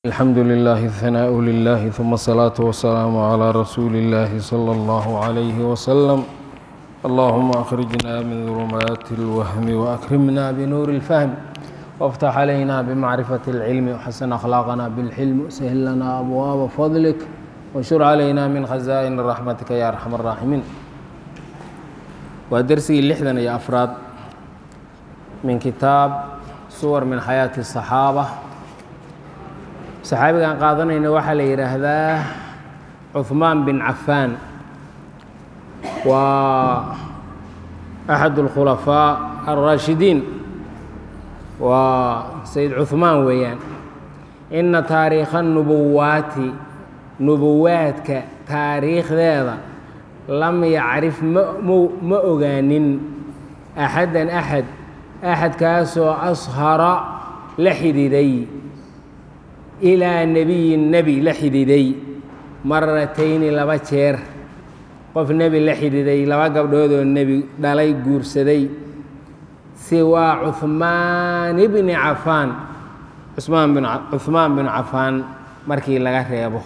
الحمد لله الثناء لله ثم الصلاة والسلام على رسول الله صلى الله عليه وسلم. اللهم أخرجنا من ظلمات الوهم وأكرمنا بنور الفهم وافتح علينا بمعرفة العلم وحسن أخلاقنا بالحلم وسهل لنا أبواب فضلك وانشر علينا من خزائن رحمتك يا أرحم الراحمين. ودرسي اللحدن يا أفراد من كتاب صور من حياة الصحابة. saxaabigan qaadanayna waxaa la yidhaahdaa cuثmaan bin cafaan waa أxad الkhulafاء الraashidiin waa sayid cuثmaan weeyaan. ina taariikha nubuwaati nubuwaadka taariikhdeeda lam yacrif ma ogaanin axadan axadkaasoo ashara la xidhiiday ilaa nebiyin nebi la xidhiiday maratayni laba jeer. qof nebi la xidhiiday laba gabdhoodoo nebi dhalay guursaday siwaa cuثmaan bni cafaan cuثmaan bin cafaan markii laga reebo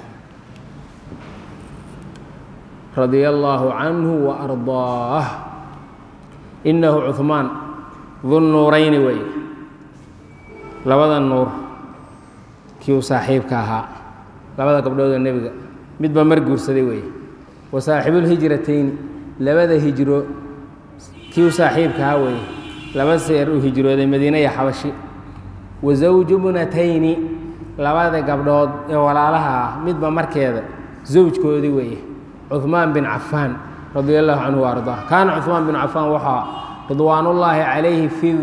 radia allaahu canhu wa ardaah. inahu cuثmaan dunnuurayni wey, labada nuur kii u saaxiibka ahaa, labada gabdhoodoo nebiga midba mar guursaday weeye. wa saaxibulhijratayni labada hijro kii u saaxiibka ahaa weeye, laba seer u hijrooday madiine iyo xabashi. wa zawju bnatayni labada gabdhood ee walaalaha ah midba markeeda zawjkoodii weeye, cuثmaan bin cafaan radia allahu canhu wa ardaa. kaana cuثmaan bin cafaan waxaa ridwaanullaahi calayhi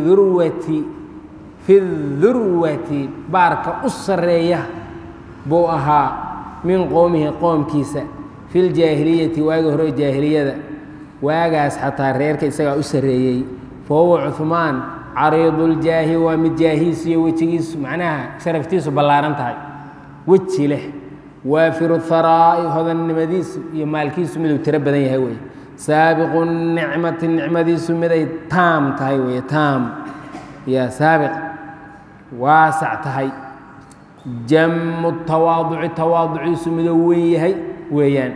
fi durwati baarka u sarreeya buu ahaa min qowmihi qoomkiisa fi ljaahiliyati waagi hore jaahiliyada, waagaas xataa reerka isagaa u sarreeyey. fa huwa cuثmaan cariiduljaahi waa mid jaahiisu iyo wejigiisu macnaha sharaftiisu ballaaran tahay, weji leh. waafiru haraa'i hodannimadiisu iyo maalkiisu miduu tiro badan yahay weye. saabiqu nicmati nicmadiisu miday taam tahay weye, taam yaa saabiq waasac tahay. jamu tawaaduci tawaaduciisu miduu weyn yahay weeyaan.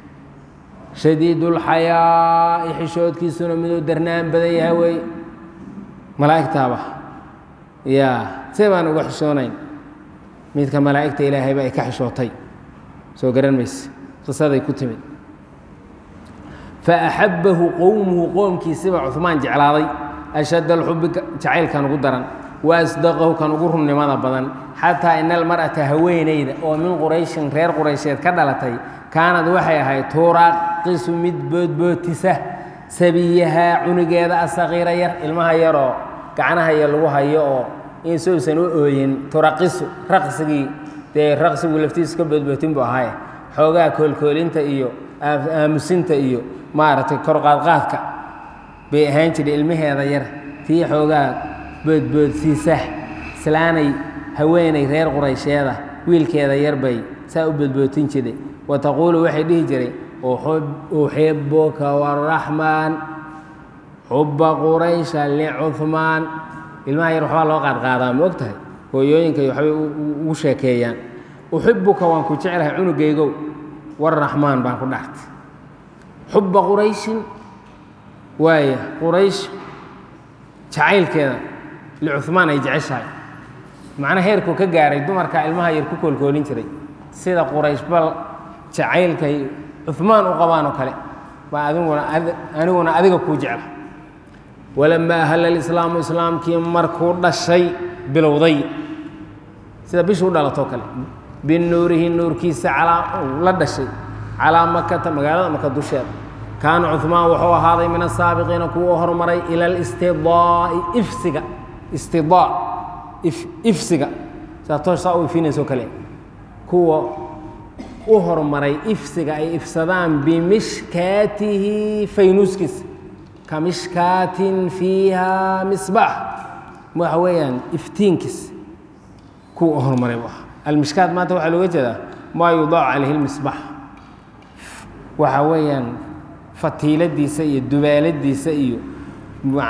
shadiidulxayaa'i xishoodkiisuna miduu darnaan badan yahay weeye. malaa'igtaaba yaa see baan uga xishoonayn midka malaa'igta ilaahayba ay ka xishootay, soo garan mayse qisaday ku timid. faaxabbahu qowmuhu qoomkiisiba cuثmaan jeclaaday ashadda alxubbi jacaylkan ugu daran, wa asdaqahu kan ugu runnimada badan. xataa ina almar'ata haweenayda oo min qurayshin reer quraysheed ka dhalatay kaanad waxay ahayd turaaqisu mid boodbootisa sabiyahaa cunugeeda asaqiira yar, ilmaha yaroo gacnaha iyo lagu hayo oo insousan u ooyin. turaqisu raqsigii dee raqsigu laftiisu ka boodbootin buu ahaaye, xoogaa koolkoolinta iyo aamusinta iyo maaragtay korqaadqaadka bay ahaan jiray ilmaheeda yar tii xoogaa boodboodsiisa. islaanay haweenay reer quraysheeda wiilkeeda yar bay saa u boodbootin jiray. wa taquulu waxay dhihi jiray uxibuka waraxmaan xuba quraysha licuثmaan. ilmaha yar waxbaa loo qaadqaadaa ma og tahay, hooyooyinka waxbay ugu sheekeeyaan. uxibuka waan ku jeclahay cunugaygow, waraxmaan baan ku dhaartay. xuba qurayshin waaya quraysh jacaylkeeda licuثmaan ay jeceshahay, macna heerkuu ka gaaray dumarka ilmaha yar ku koolkoolin jiray sida quraysh bal jacaylkay cuثmaan u qabaan oo kale baa aniguna adiga kuu jecla. walamaa ahalla alislaamu islaamkii markuu dhashay bilowday sida bishuu dhalatoo kale binuurihi nuurkiisa la dhashay calaa makata magaalada maka dusheeda. kaana cuثmaan wuxuu ahaaday min asaabiqiina kuwa u hormaray ila alistidaa'i ifsiga saa toosaa u ifinayso kale, kuwa u hormaray ifsiga ay ifsadaan bimishkaatihi faynuuskiisa, ka mishkaatin fiiha misbaax waxa weeyaan iftiinkiis kuwa u hormaray bu ahaa. almishkaat maanta waxaa looga jeedaa maa yudaacu calayhi lmisbaax, waxa weeyaan fatiiladiisa iyo dubaaladiisa iyo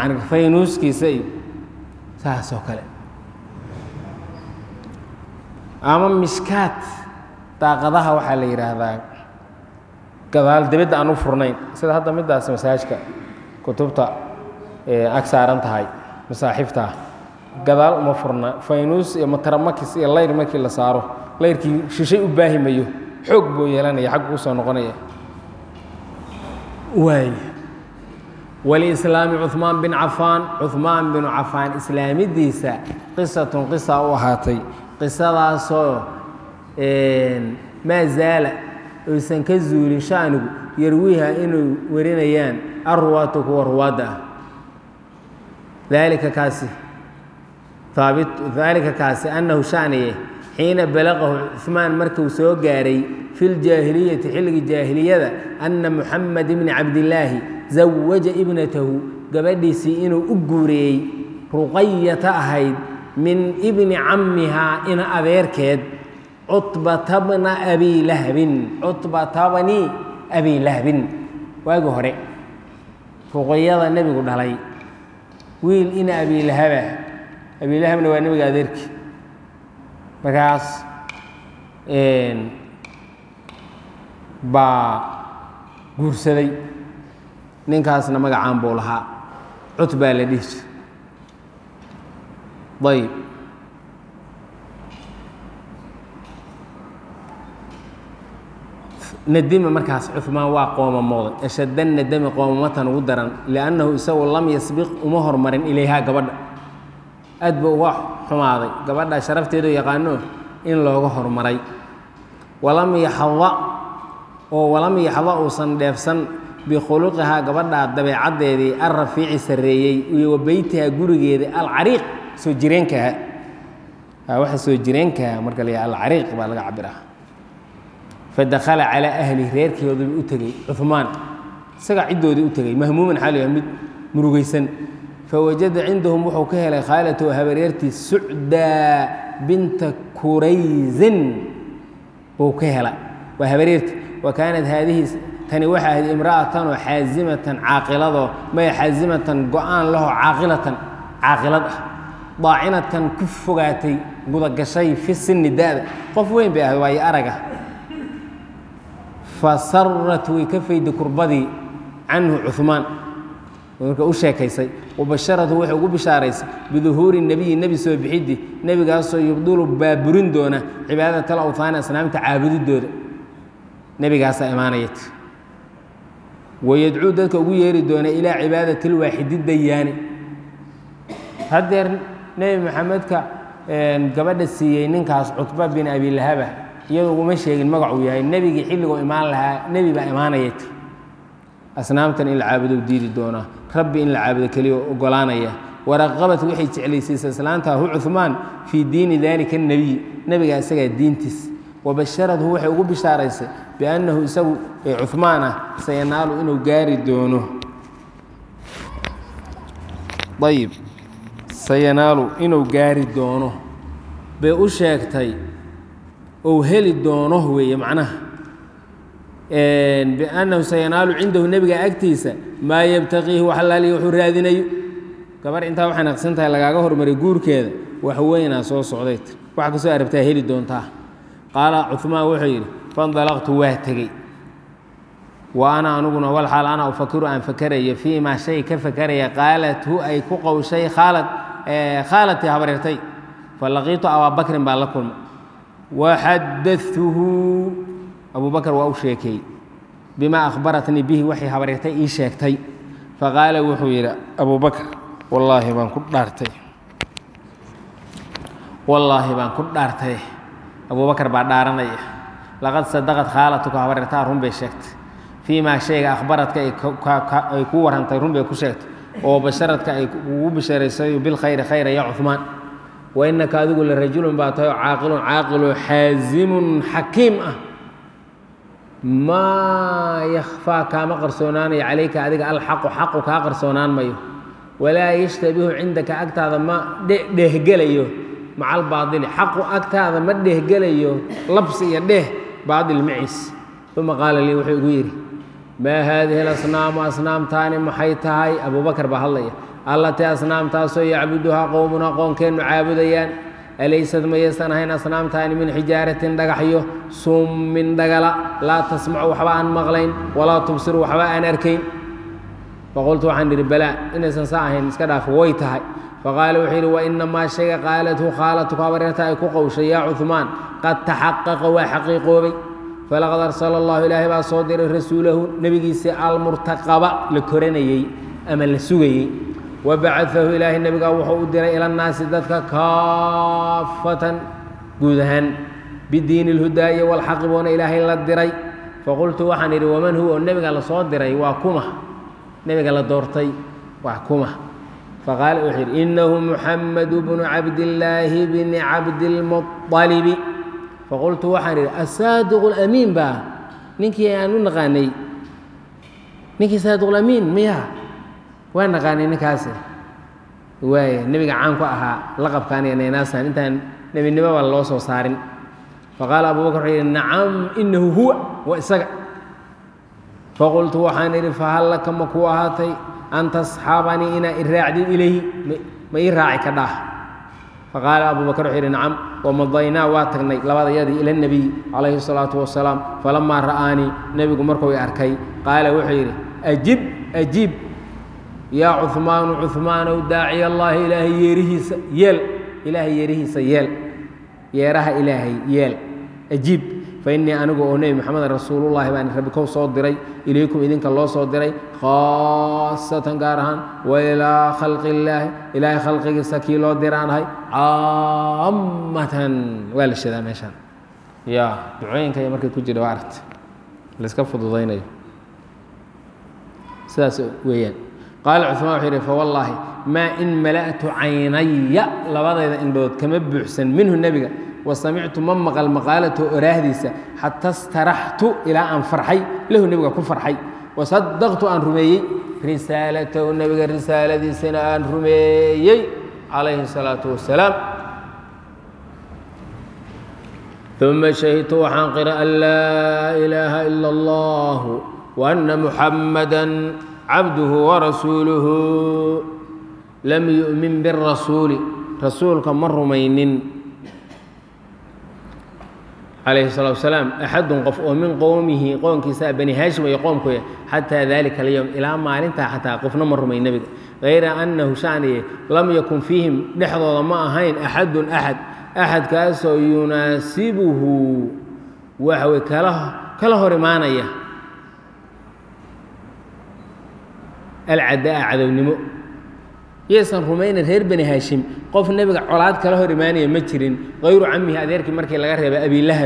faynuuskiisa iyo saas oo kale. ama mishkaat daaqadaha waxaa la yidhaahdaa gadaal dibadda aan u furnayn sida hadda middaas masaajka kutubta ag saaran tahay masaaxiifta gadaal uma furna faynuus iyo mataramakis iyo layr markii la saaro layrkii shishay u baahi mayo xoog buu yeelanaya xagga u soo noqonaya waay walislaami cuثmaan bin cafaan cuثmaan binu cafaan islaamidiisa qisatun qisa u ahaatay qisadaasoo maa zaala oysan ka zuulin shanigu yarwiiha inuu warinayaan arruwaatu kuwa ruwaadda ah daalika kaasi annahu shaniye xiina balaqahu cuثmaan markuu soo gaaray fi ljaahiliyati xilligii jaahiliyada anna muxamed ibni cabdillaahi zawaja ibnatahu gabadhiisii inuu u guureeyey ruqayata ahayd min ibni cammihaa ina adeerkeed cutbata bni abi lahabin waagi hore ruqayada nebigu dhalay wiil ina abilahaba abilahabna waa nebiga adeerkii markaas baa guursaday ninkaasna magacaan buu lahaa cutbaa la dhihi jir ayb nadima markaas cuثmaan waa qoomamooday ashadda nadami qoomamatan ugu daran liannahu isagu lam yasbiq uma hormarin ilayhaa gabadha aad buu uga xumaaday gabadha sharafteedu yaqaano in looga hormaray walam yaxda uusan dheefsan bikhuluqihaa gabadhaa dabeecaddeedii alrafiici sarreeyey iyo wa beytihaa gurigeeda alcariiq soo jireenkaha waxa soo jireenkaha marka la yaha alcariiq baa laga cabiraa fadakhala calaa ahlihi reerkeeduba u tegey cuثmaan isagaa ciddoodii u tegey mahmuuman xaaliya mid murugaysan fawajada cindahum wuxuu ka helay khaalatahu habareertii sucdaa binta kuraysin buu ka hela waa habareerti wa kaanat haadihi tani waxay ahayd imra'atan oo xaasimatan caaqiladoo may xaasimatan go-aan lahoo caaqilad ah daacinatan ku fogaatay gudagashay fi sinni da-da qof weyn bay ahayd waayo araga fasarat way ka fayday kurbadii canhu cuثmaan marka u sheekaysay wabasharatu waxay ugu bishaaraysay biduhuuri nebiyi nebi soo bixiddi nebigaasoo yubdulu baaburin doona cibaadat alawhaani asnaamta caabudidooda nebigaasaa imaanayat wayadcuu dadka ugu yeeri doona ilaa cibaadati lwaaxidi dayaani haddeer nebi maxamedka gabadha siiyey ninkaas cutba bin abilahaba iyadoo uguma sheegin magacuu yahay nebigii xilligoo imaan lahaa nebi baa imaanayat asnaamtan in la caabudo diidi doonaa rabbi in la caabudo keliya ogolaanaya waraqabat waxay jeclaysiisay islaantaa hu cuثmaan fii diini dalika الnebiy nebiga isagaa diintiis wabasharathu waxay ugu bishaaraysay biannahu isagu cuثmaan ah sayanaalu inuu gaari doono ayib sayanaalu inuu gaari doono bay u sheegtay ou heli doono weeye macnaha biannahu sayanaalu cindahu nebiga agtiisa maa yabtaqiihi wax alaaliya wuxuu raadinayo gabar intaa waxay naqsan tahay lagaaga hormaray guurkeeda wax weynaa soo socday wax kasoo arabtaa heli doontaa qaala cuثmaan wuxuu yidhi faاndalaqtu waa tegey wa ana aniguna walxaal ana ufakiru aan fakarayo fii maa shay ka fakaraya qaalathu ay ku qowshay khaalatii habareertay falaqiitu abaabakrin baa la kulmay waxadatuhu abu bakr waa u sheekeeyey bimaa akhbaratnii bihi waxay habareertay ii sheegtay faqaala wuxuu yidhi abu bakr wallaahi baan ku dhaartay abu bakr baa dhaaranaya laqad sadaqad khaalatuka habareertaa run bay sheegtay fii maa shayga akhbaradka ay ku warrantay run bay ku sheegtay oo basharadka ay ugu bishaaraysay bilkhayri khayra ya cuثmaan wainaka adigu la rajulun baa tahay oo caaqiloo xaazimun xakiim ah maa yakfaa kaama qarsoonaanayo calayka adiga alxaqu xaqu kaa qarsoonaan mayo walaa yashtabihu cindaka agtaada ma dhehgelayo maca albaadili xaqu agtaada ma dhehgelayo labsi iyo dheh baadil maciis uma qaala lii wuxuu igu yidhi maa haadihi alasnaamu asnaamtaani maxay tahay abuu bakar baa hadlaya allatii asnaamtaasoo yacbuduhaa qowmunaa qoonkeennu caabudayaan أليست ما يسنهين أصنام تاني من حجارة دقحيو سم من دقلا لا تسمع وحباء مغلين ولا تبصر وحباء أركين فقلت عن البلاء إن سنساهن اسكدا فويتها فقال وحير وإنما الشيء قالته خالتك وبرتها كوكوش يا عثمان قد تحقق وحقيقه بي فلقد أرسل الله إلهي بصدر رسوله نبي المرتقبة لكرنيي أما لسوي وبعثه إلهي النبي وحودر إلى الناس ذاتك كافة جودهن بالدين الهداية والحق بون إلهي للدري فقلت وحنير ومن هو النبي قال صدري وحكمه النبي قال دورتي وحكمه فقال أحير إنه محمد بن عبد الله بن عبد المطلب فقلت وحنير الصادق الأمين با نيكي أنو نغاني نيكي صادق الأمين مياه وين نغاني نكاسر واي النبي عنكو أها لقب كان يعني ناسا انت نبي النبي والله صو صارن فقال أبو بكر نعم إنه هو وإسقع فقلت وحنير فهل لك مكوهاتي أن تصحابني إن الراعي إليه ما يراعي كده فقال أبو بكر حير نعم ومضينا واتقني لبعض يدي إلى النبي عليه الصلاة والسلام فلما رآني نبي مركو أركي قال وحير أجب أجيب يا عثمان عثمان وداعي الله إلهي يريه يل إلهي يريه سيل يراه إلهي يل أجيب فإني أنا أقول محمد رسول الله بأن ربكم صادري إليكم إذنك الله صادري خاصة قارهان وإلى خلق الله إلى خلق سكيلو ديران هاي عامة ولا الشيء ماشان يا دعين كي مركز كوجي وعرت لسكفض ضيني ساس ويان قال عثمان حيري فوالله ما إن ملأت عيني لبضا إذا إن كما بحسن منه النبي وسمعت ممق المقالة أراهديسة حتى استرحت إلى أن فرحي له النبي كن فرحي وصدقت أن رميي رسالته النبي رسالة دي سنة أن رميي عليه الصلاة والسلام ثم شهدت وحنقر أن لا إله إلا الله وأن محمدا عبده ورسوله لم يؤمن بالرسول رسولك مر رمينين عليه الصلاة والسلام أحد قف من قومه قوم كساء بني هاشم ويقوم كوي حتى ذلك اليوم إلى ما أنت حتى قفنا مر من النبي غير أنه شأنه لم يكن فيهم لحظة ما هين أحد كاسو يناسبه وهو كله رمانية العداء عدو نمو يسن رمين الهير بني هاشم قف النبي علاad kala hor imaanay ma jirin غير عمه adeerkii markii laga reebay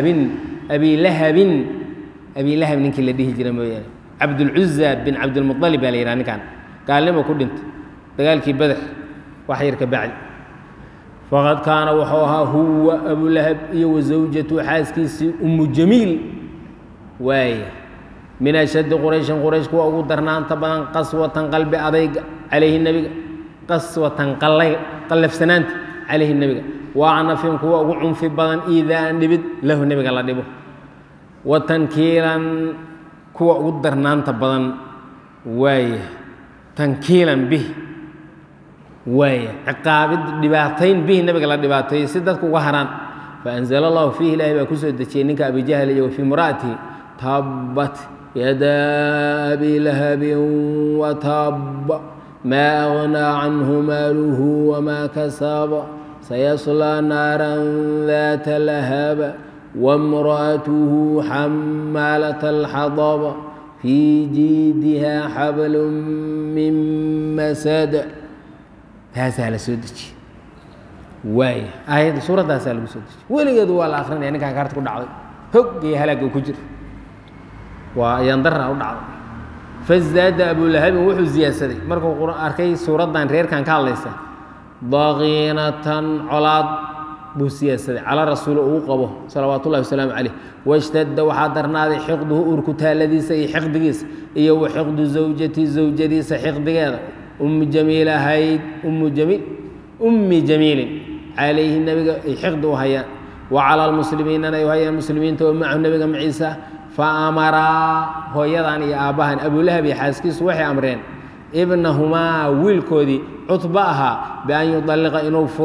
abi lahab ninkii la dhihi jiray mooyaan Abdul Uzza bin Abdul Muttalib baa leeyahay ninkan gaalnimo ku dhintay dagaalkii Badr wax yar ka bacdi faqad kaana wuxuu huwa Abu Lahab iyo zawjatu xaaskiisii Jamil waay min ashad quraysh kuwa ugu darnaanta badan qaswatan qalbi adayg alayhi nabiga قسوة قلف سنانت عليه النبي وعنا فيهم كوا وعنف بدن إذا نبت له النبي قال دبه وتنكيلا كوا قدر نانت بدن واي تنكيلا به واي عقاب دباتين به النبي قال دباتين سدت كوا هران فأنزل الله فيه لا يبقى كسر دشينك أبي جهل وفي مراته تبت يدا أبي لهب وتب ما أغنى عنه ماله وما كسب سيصلى نارا ذات لهب وامرأته حمالة الحطب في جيدها حبل من مسد هذا على سودك واي آية سورة هذا على سودك ولي يدوا الآخرين يعني كان كارت كل عظيم هق يهلك وكجر وينضر أو عظيم فازداد أبو لهب وحو زياسدي مركو قرآن أركي سورة دان رير كان كاليسا ضغينة علاد بو سياسدي على رسول أوقبه صلوات الله وسلام عليه واشتد وحضرنا ذي حقده أركتها الذي سي حقدقيس إيو حقد زوجتي سي حقدقيس أم جميلة هيد أم جميل عليه النبي حقد وهيا وعلى المسلمين أنا وهيا المسلمين تو معه النبي عيسى فأمرا هو يضعني آباهن أبو لهب حاسكيس وحي أمرين ابنهما ويلكودي عطباها بأن يطلق إنه فره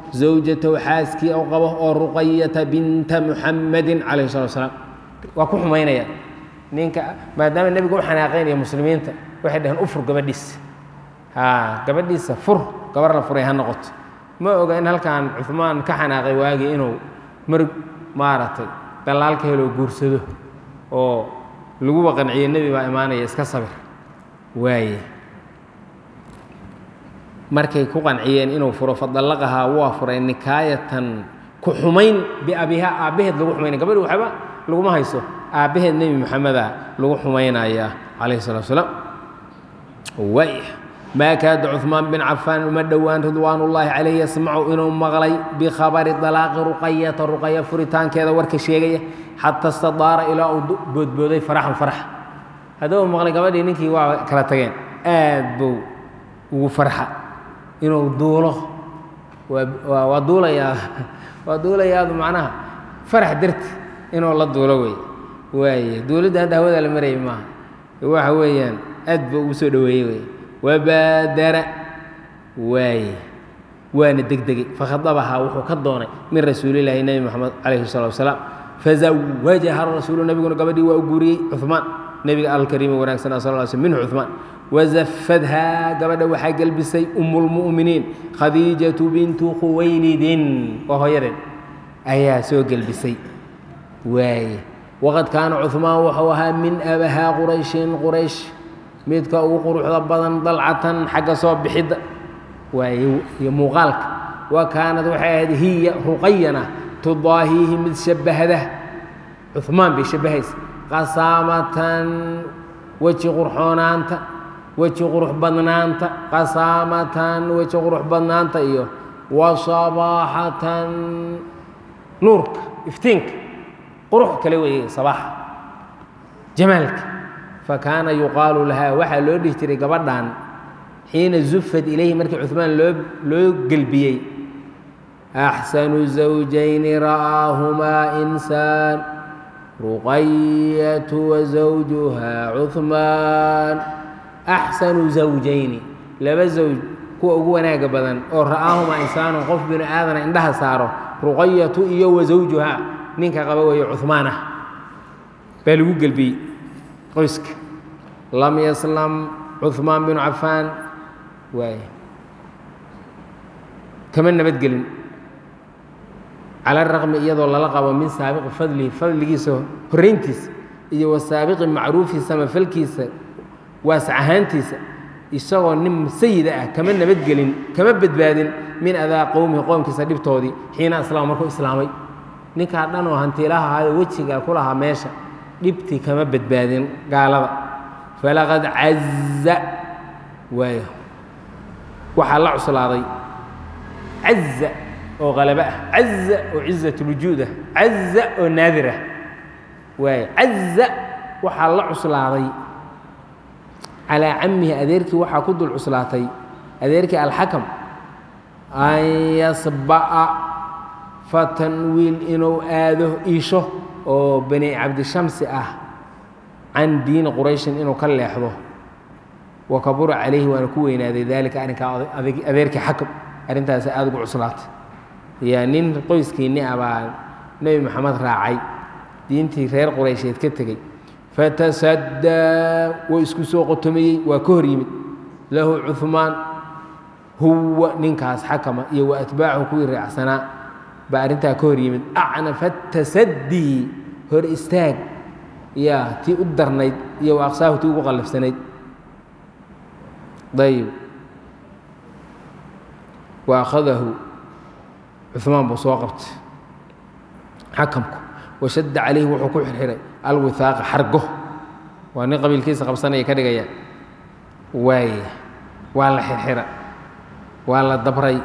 zawjatahu xaaskii ou qabo oo ruqayata binta muxamadin calayhi salatu wasalaam waa ku xumaynaya ninka maadaama nebiga u xanaaqeynaya muslimiinta waxay dhaheen u fur gabadhiisa gabadhiisa fur gabar la furay ha noqoto ma oga in halkan cumaan ka xanaaqay waagii inuu mar maaragtay dalaal ka helo guursado oo laguba qanciyey nebi baa imaanaya iska sabir waaye markay ku qanciyeen inuu furo fadallaqahaa waa furay nikaayatan ku xumayn biabihaa aabbaheed lagu xumaynaya gabadhi waxba laguma hayso aabbaheed nebi moxameda lagu xumaynayaa calayhi salatu wasalaam waaya maa kaada cuثmaan bin cafaan uma dhowaan ridwaanullaahi calayhi yasmacu inuu maqlay bikhabari dalaaqi ruqayata ruqaya furitaankeeda warka sheegaya xata istadaara ilaa uu boodbooday faraxan farax hadduu maqlay gabadhii ninkii waa kala tageen aad buu ugu farxa inuu duulo waa duulayaa waa duulayaadu macnaha farax darti inuu la duulo wey waaye duulidda hadda hawada la marayay maaha waxa weeyaan aad buu ugu soo dhoweeyey wey wabaadara waaye waana degdegay fakhadabahaa wuxuu ka doonay min rasuulilaahi nebi moxamed calayhi salatu wasalaam fazawajaha rasuulu nebiguna gabadhii waa u guuriyey cumaan nebiga alkariimi wanaagsanaa sal sl minhu cumaan wazafadhaa gabadha waxaa gelbisay umulmu'miniin khadiijatu bintu khuwaylidin waa hooyadeed ayaa soo gelbisay waaye waqad kaana cumaan wuxuu ahaa min abahaa qurayshin quraysh midka ugu quruxda badan dalcatan xagga soo bixidda waaye iyo muuqaalka wa kaanad waxay ahayd hiya ruqayana tudaahiihi mid shabbahda cumaan bay shabbahaysa qasaamatan weji qurxoonaanta weji qurux badnaanta qasaamatan weji qurux badnaanta iyo wa sabaaxatan nuurka iftiinka qurux kale weeye sabaaxa jamaalka fakaana yuqaalu lahaa waxaa loo dhihi jiray gabadhan xiina zufad ilayhi markii cumaan loo gelbiyey axsanu zawjayni ra'aahumaa insaan ruqayatu wa zawjuhaa cumaan axsanu zawjayni laba zawj kuwa ugu wanaaga badan oo ra'aahumaa insaanu qof binu aadana indhaha saaro ruqayatu iyo wa zawjuhaa ninka qaba weeye cumaanah baa lagu gelbiyey qoyska lam yaslam cumaan binu cafaan waay kama nabadgelin cala raqmi iyadoo lala qabo min saabiqi fadlihi fadligiisa horrayntiisa iyo wa saabiqi macruufi samafalkiisa waas ahaantiisa isagoo nin sayida ah kama nabadgelin kama badbaadin min adaa qowmihi qoomkiisa dhibtoodii xiina aslaama markuu islaamay ninkaa dhan oo hantiilaha ahaayo wejiga ku lahaa meesha dhibtii kama badbaadin gaalada falaqad caza waay waxaa la cuslaaday caza oo qalaba ah caza oo cizat lwujuud ah caza oo naadir ah waay caza waxaa la cuslaaday calaa camihi adeerkii waxaa ku dul cuslaatay adeerkii alxakam an yasba'a fatan wiil inuu aado iisho oo bani cabdishamsi ah can diini qurayshin inuu ka leexdo wa kabura calayhi waana ku weynaaday daalika arrinkaa adeerkii xakam arrintaasi aada ugu cuslaatay yaa nin qoyskiinni ah baa nebi moxamed raacay diintii reer quraysheed ka tegey fatasaddaa wuu isku soo qotomiyey waa ka hor yimid lahu cumaan huwa ninkaas xakama iyo wa atbaacuhu kuwii raacsanaa baa arrintaa ka hor yimid acnafa tasaddii hor istaag yaa tii u darnayd iyo wa aqsaahu tii ugu qallafsanayd ayb wa akhadahu cumaan buu soo qabtay xakamku washadda calayhi wuxuu ku xirxiray alwihaaqa xargo waa nin qabiilkiisa qabsanaya ka dhigaya waay waa la xirxira waa la dabray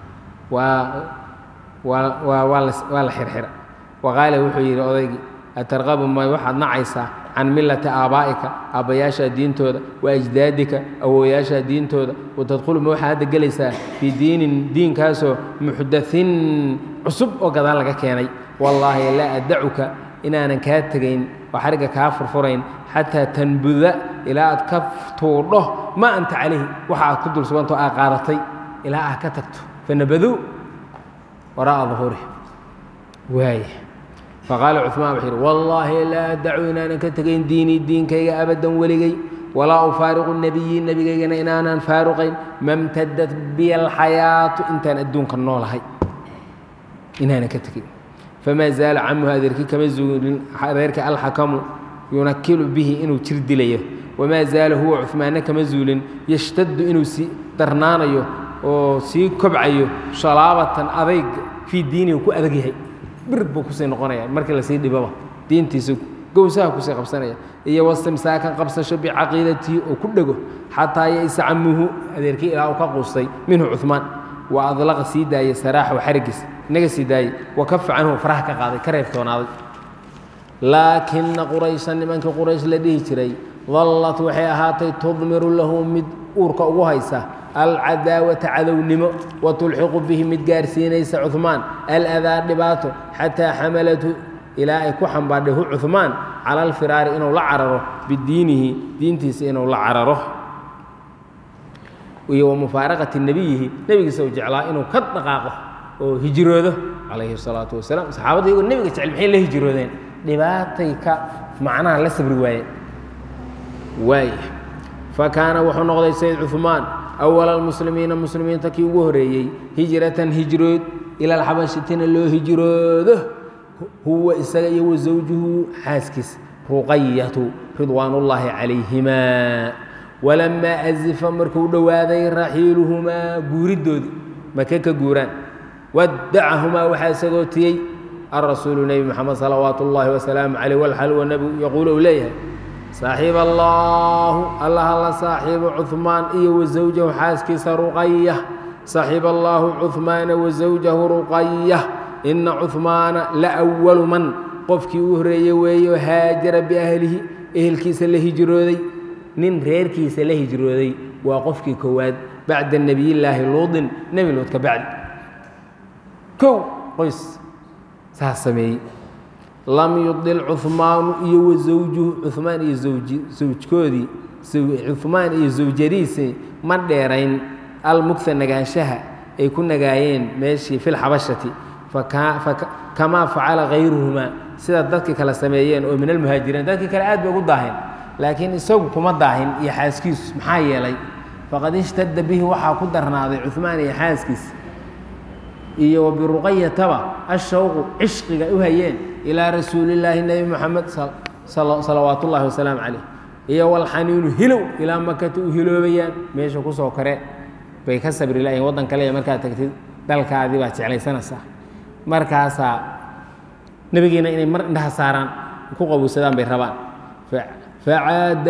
waa la xirxira waqaala wuxuu yidhi odaygii atarqabu may waxaad nacaysaa can millati aabaa'ika aabbayaashaa diintooda wa ajdaadika awooyaashaa diintooda watadkhulu ma waxaa hadda gelaysaa fii diinin diinkaasoo muxdathin cusub oo gadaal laga keenay wallaahi laa adacuka inaanan kaa tegayn oo xarigga kaa furfurayn xataa tanbuda ilaa aad ka tuudho ma anta calayhi waxa aad ku dul sugantao aad qaadatay ilaa aad ka tagto fanabaduu وراء ظهوره واي فقال عثمان وحير والله لا أدعو إن كتجين ديني الدين كي أبدا ولجي ولا أفارق النبي كي إن أنا فارقين ما امتدت بي الحياة إنت أدون كالنول هاي إن أنا كتجين فما زال عمه هذا كما زول هذاك الحكم ينكل به إنه ترد ليه وما زال هو عثمان كما زول يشتد إنه ترنانيه وسي كبعيه شلابة أضيق في دينه وكو أذقيه بربو كسي نقونيا markii la sii dhibaba diintiisu gowsaha ku sii qabsanaya iyo wastimsaakan qabsasho bi aqeedati oo ku dhago hatta ay isaamuhu adeerkii ilaa ka qustay minhu Uthman wa adlaqa sidaaya saraax wa xarigis naga sidaayay wa kaf anhu faraha ka qaaday ka reebtoonaaday laakin quraysh nimanka quraysh la dhihi jiray wallat waxay ahaatay tudmiru lahu mid uurka ugu haysa العداوة عدونimo وتلحق به متجارسينيس عثمان الأذى دباته حتى حملته إلى أن كحنباده عثمان على الفرار إنه لعرره بدينه دينتيس إنه لعرره ومفارقة النبي نبي سوى جعله إنه قد دقاقه وهجروده عليه الصلاة والسلام صحابته يقول النبي جعل محيل له هجرودين دباتيك معناها لسه برواية واي فكان وحو نقضي سيد عثمان أول المسلمين تكي وهريي هجرة هجرود إلى الحبشة اللي هجروده هو إسرائيل وزوجه حاسكس رقية رضوان الله عليهما ولما أزف مركود وادي رحيلهما قورد مكاك قوران ودعهما وحاسقوتي الرسول النبي محمد صلوات الله وسلام عليه والحل والنبي يقول إليها صاحب الله صاحب عثمان وزوجه حاسكس رقية صاحب الله عثمان وزوجه رقية إن عثمان لأول من قفك وهري وهاجر بأهله كيس اللي هجرودي نين غير كيس اللي هجرودي وقفك كواد بعد النبي الله لوط نبي لوط كبعد كو قيس ساسمي لم يضل عثمان وزوجه عثمان زوجكودي عثمان زوجريسي ما ديرين المكث نجاشها يكون نجايين ماشي في الحبشة كما فعل غيرهما سيدا ذلك كلا سميين ومن المهاجرين ذلك كلا عاد بيقول ضاهن لكن السوق كما ضاهن يحاسكيس محايا لي فقد اشتد به وحا قدر ناضي عثمان يحاسكيس وبرقية تبع الشوق عشق وهيين إلى رسول الله النبي محمد صلوات الله وسلام عليه والحنين هلو إلى مكة هلو بيان ماشي كوسو كره بيكسب الله وطن كليه مركا تكتي دلك هذه بات عليه سنة صح مركاسا نبينا إن مر عندها ساران كوكو سدان بيربان فعاد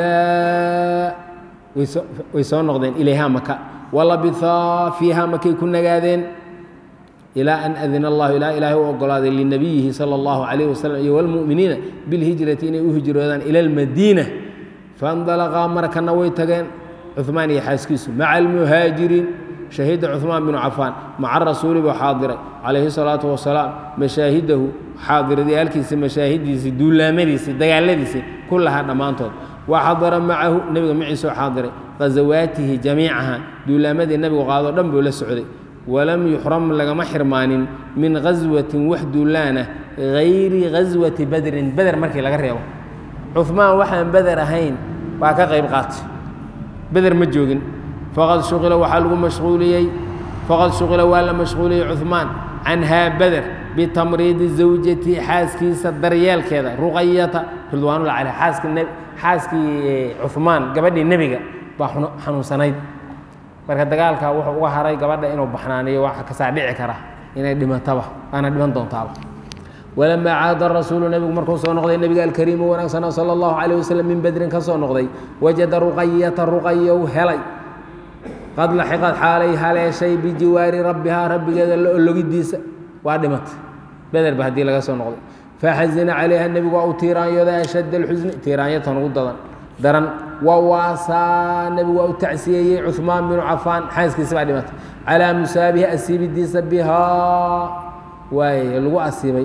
ويسون نقدين إليها مكة ولبثا فيها مكة كنا قاعدين إلى أن أذن الله إلى إله وقال للنبي صلى الله عليه وسلم والمؤمنين بالهجرة وهجروا إلى المدينة فانطلقا مركنا ويتقين عثمان يحاسكيس مع المهاجرين شهد عثمان بن عفان مع الرسول وحاضر عليه الصلاة والسلام مشاهده حاضر دي الكيس مشاهديس دولامديس دغالديس كلها ضمانتود وحضر معه النبي معيسو حاضر غزواته جميعها دولامدي النبي قادو دنب ولا سعودي ولم يحرم لغما حرمان من غزوة وحدولانة غير غزوة بدر مركي لغا ريبو عثمان وحان بدر هين waa ka qayb qaatay بدر ma joogin faqad shughila waxa lagu mashquuliyay faqad shughila wala mashquuliyay Uthman anha بدر بتمريض زوجتي حاسكيسا daryeelkeeda ruqayata ridwaanu ala xaaski Uthman gabadhii nabiga baa xanuunsanayd marka dagaalka wuxuu uga haray gabadha inuu baxnaaniyo waxa ka saadhici kara inay dhimataba ana dhiman doontaaba ولما عاد الرسول النبي مركو سو نقدي النبي الكريم ونسنا صلى الله عليه وسلم من بدر كسو نقدي وجد رقية وهلي قد لحقت حاليها لا شيء بجوار ربها ربها لوغيديس وادمت بدر بهدي لغا سو نقدي فحزن عليها النبي وتيران يدا شد الحزن تيران يتنقد درن وواسى النبي وتعسيه عثمان بن عفان حاسك سبعدمت على مسابه اسيب ديس بها واي لو اسيبي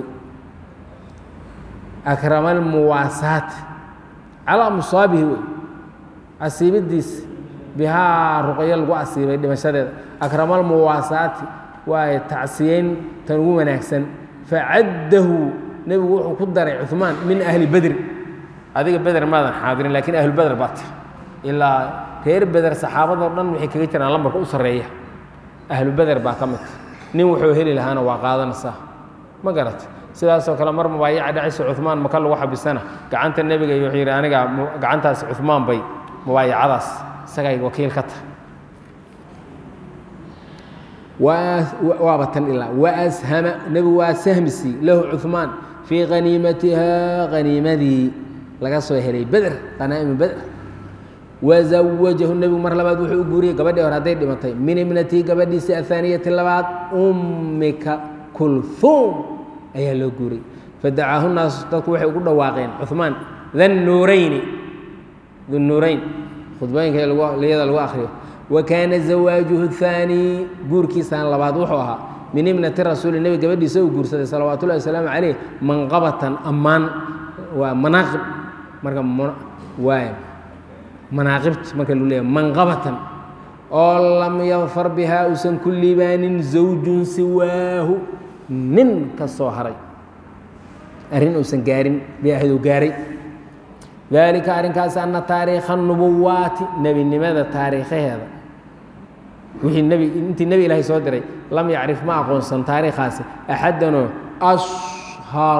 أكرم المواساة على مصابه أسيب الديس بها رقية القاسي بين مشاريع أكرم المواساة وتعسيين تنوو ناكسن فعده نبي وحو كدر عثمان من أهل بدر هذيك بدر ماذا حاضرين لكن أهل بدر بات إلا غير بدر صحابة ضمن وحي كجيتنا لما كأسر ريح أهل بدر باكمت نوحو هلي لهانا وقادنا صح ما قرأت sidaas oo kale mar mubaayaca dhacaysa Uthman ma kala waxa bisana gacanta nabiga iyo xiir aniga gacantaas Uthman bay mubaayacadaas sagay wakiil ka tahay وابتن إلا وأسهم نبي واسهمسي له عثمان في غنيمتها غنيمتي لقصوا هلي بدر غنائم بدر وزوجه النبي مر لباد وحو غوري غبدي هردي دمتي من ابنتي غبدي الثانيه لباد امك كلثوم اي لو غوري فدعاه الناس تكو وحي ugu dhawaaqeen عثمان ذا النورين خطبين ليدا لو اخريو وكان زواجه الثاني غوركي سان لباد وحوها من ابنة الرسول النبي غبدي سو غورسده صلوات الله والسلام عليه منقبة امان ومناقب مركا واي مناقبت ما كانوا ليه منقبة أو لم يظفر بها أسن كل بان زوج سواه من كالصهري أرين أسن قارن بأهد قاري ذلك أرين كاس أن تاريخ النبوات نبي لماذا تاريخ هذا وهي النبي أنت النبي إلهي صدري لم يعرف ما أقول سن تاريخ هذا أحدنا أشهر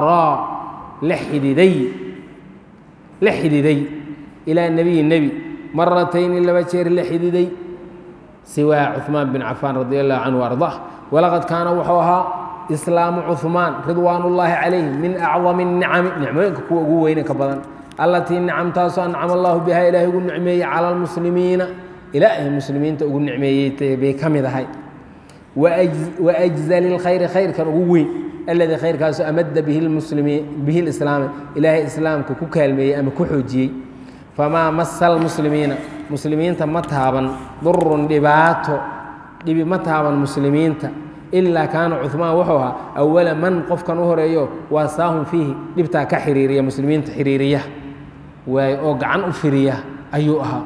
لحدي إلى النبي مرتين إلا بشير لحديدي سوى عثمان بن عفان رضي الله عنه وأرضاه ولقد كان وحوها إسلام عثمان رضوان الله عليه من أعظم النعم نعمة قوينك بدن التي نعم تاسو أنعم الله بها إلهي يقول نعمية على المسلمين إلهي المسلمين تقول نعمية بكامل هاي وأجزل الخير خير كان قوين الذي خير كاسو أمد به المسلمين به الإسلام إلهي إسلام كوكالمي أم كحوجي فما مس مسلمين متهابا ضر دباتو دبي متهابا مسلمين إلا كان عثمان وحوها أول من قف كان هريو واساهم فيه دبتا كحريرية مسلمين حريرية وأوقعن أفرية أيوها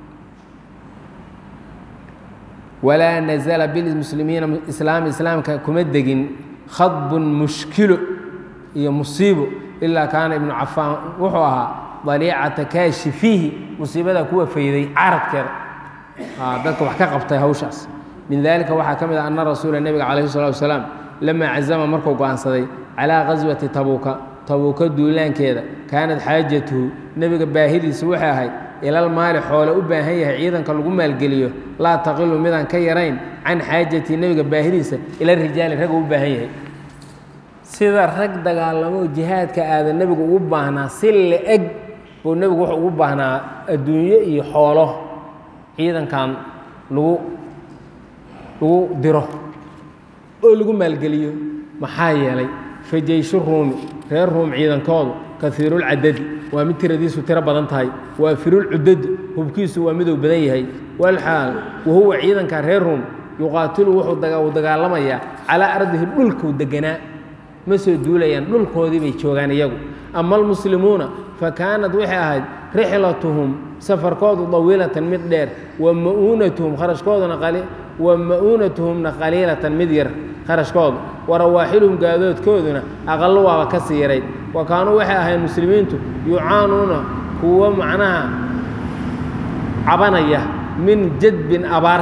ولا نزل بالمسلمين إسلام كمدقين خضب مشكل هي مصيبه إلا كان ابن عفان وحوها ضليعة كاشفيه مصيبة كوة فيدي عرض كذا ذلك وحكا قبطي هوشاس من ذلك وحكم أن رسول النبي عليه الصلاة والسلام لما عزم مركو قان صدي على غزوة تبوك دولان كذا كانت حاجته نبي باهدي سوحها هاي إلى المال حول أباهيه عيدا كالقوم القليو لا تقل مدان كيرين عن حاجة النبي باهدي إلى الرجال رقوا أباهيه sida rag dagaalamo jihaadka aada nabigu ugu baahnaa si leeg buu nabigu wuxuu ugu baahnaa adduunyo iyo xoolo ciidankan lagu diro oo lagu maalgeliyo maxaa yeelay fajayshu ruumi reer ruum ciidankoodu kasiirul cadad waa mid tiradiisu tiro badan tahay waa firul cudad hubkiisu waa midow badan yahay wal xaal wahuwa ciidanka reer ruum yuqaatilu wuxuu dagaalamayaa calaa ardihi dhulkuu deganaa ما سودوليان دول كودي بي جوغان يغو اما المسلمون فكانت وحي اهد رحلتهم سفر كود طويله مد دير ومؤونتهم خرج كودنا قليل ومؤونتهم قليله مدير خرج كود ورواحلهم قادود كودنا اقل وا كسيري وكانوا وحي اهد المسلمين يعانون هو معناها عبانيه من جدب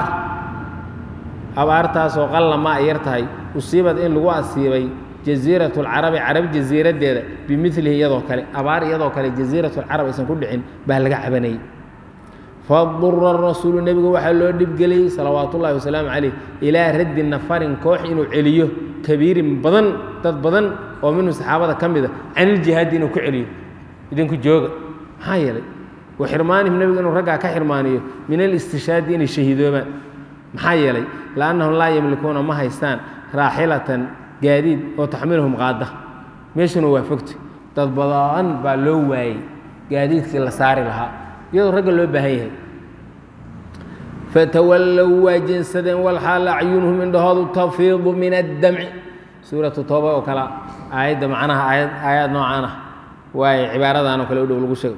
ابار تاسو قل ما يرتهي اصيبت ان لو اسيبي جزيرة العرب عرب جزيرة ديدا بمثله يدو كالي أبار يدو كالي جزيرة العرب إسان كل عين بهلقا عباني فضر الرسول النبي وحلو دبقلي صلوات الله وسلام عليه إلى رد النفار كوح إنو عليه كبير بدن تضبضن ومنه صحابة كمدة عن الجهاد إنو كعليه إذن كجوغ هاي لي وحرمانهم النبي إنو رقع كحرمانيه من الاستشهاد إن الشهيدون محايا لي لأنهم لا يملكون ما هيستان راحلة جديد وتحملهم غادة مش هو وافقت تضبطان باللواي جديد كلا ساري لها يو رجل لو بهيه فتولوا جنسا والحال أعينهم من هذا تفيض من الدمع سورة التوبة وكلا آيات معناها آيات نوعنا وهي عبارة عن كلا ودو الغشق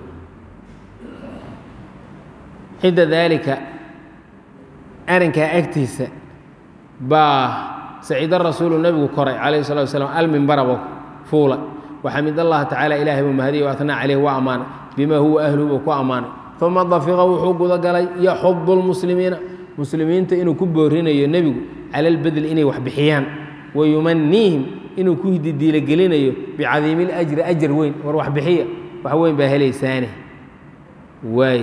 عند ذلك أرنك أكتيس با سعيد الرسول النبي كري عليه الصلاة والسلام المنبر فولا وحمد الله تعالى إلهي ومهدي وأثنى عليه وأمان بما هو أهله وأمان ثم ضفق وحوق قال يحض المسلمين مسلمين إنه كبرين النبي على البذل إنه وحبحيان ويمنيهم إنه كهد الدين قلنا بعظيم الأجر أجر وين وروح بحية وحوين بهلي سانه واي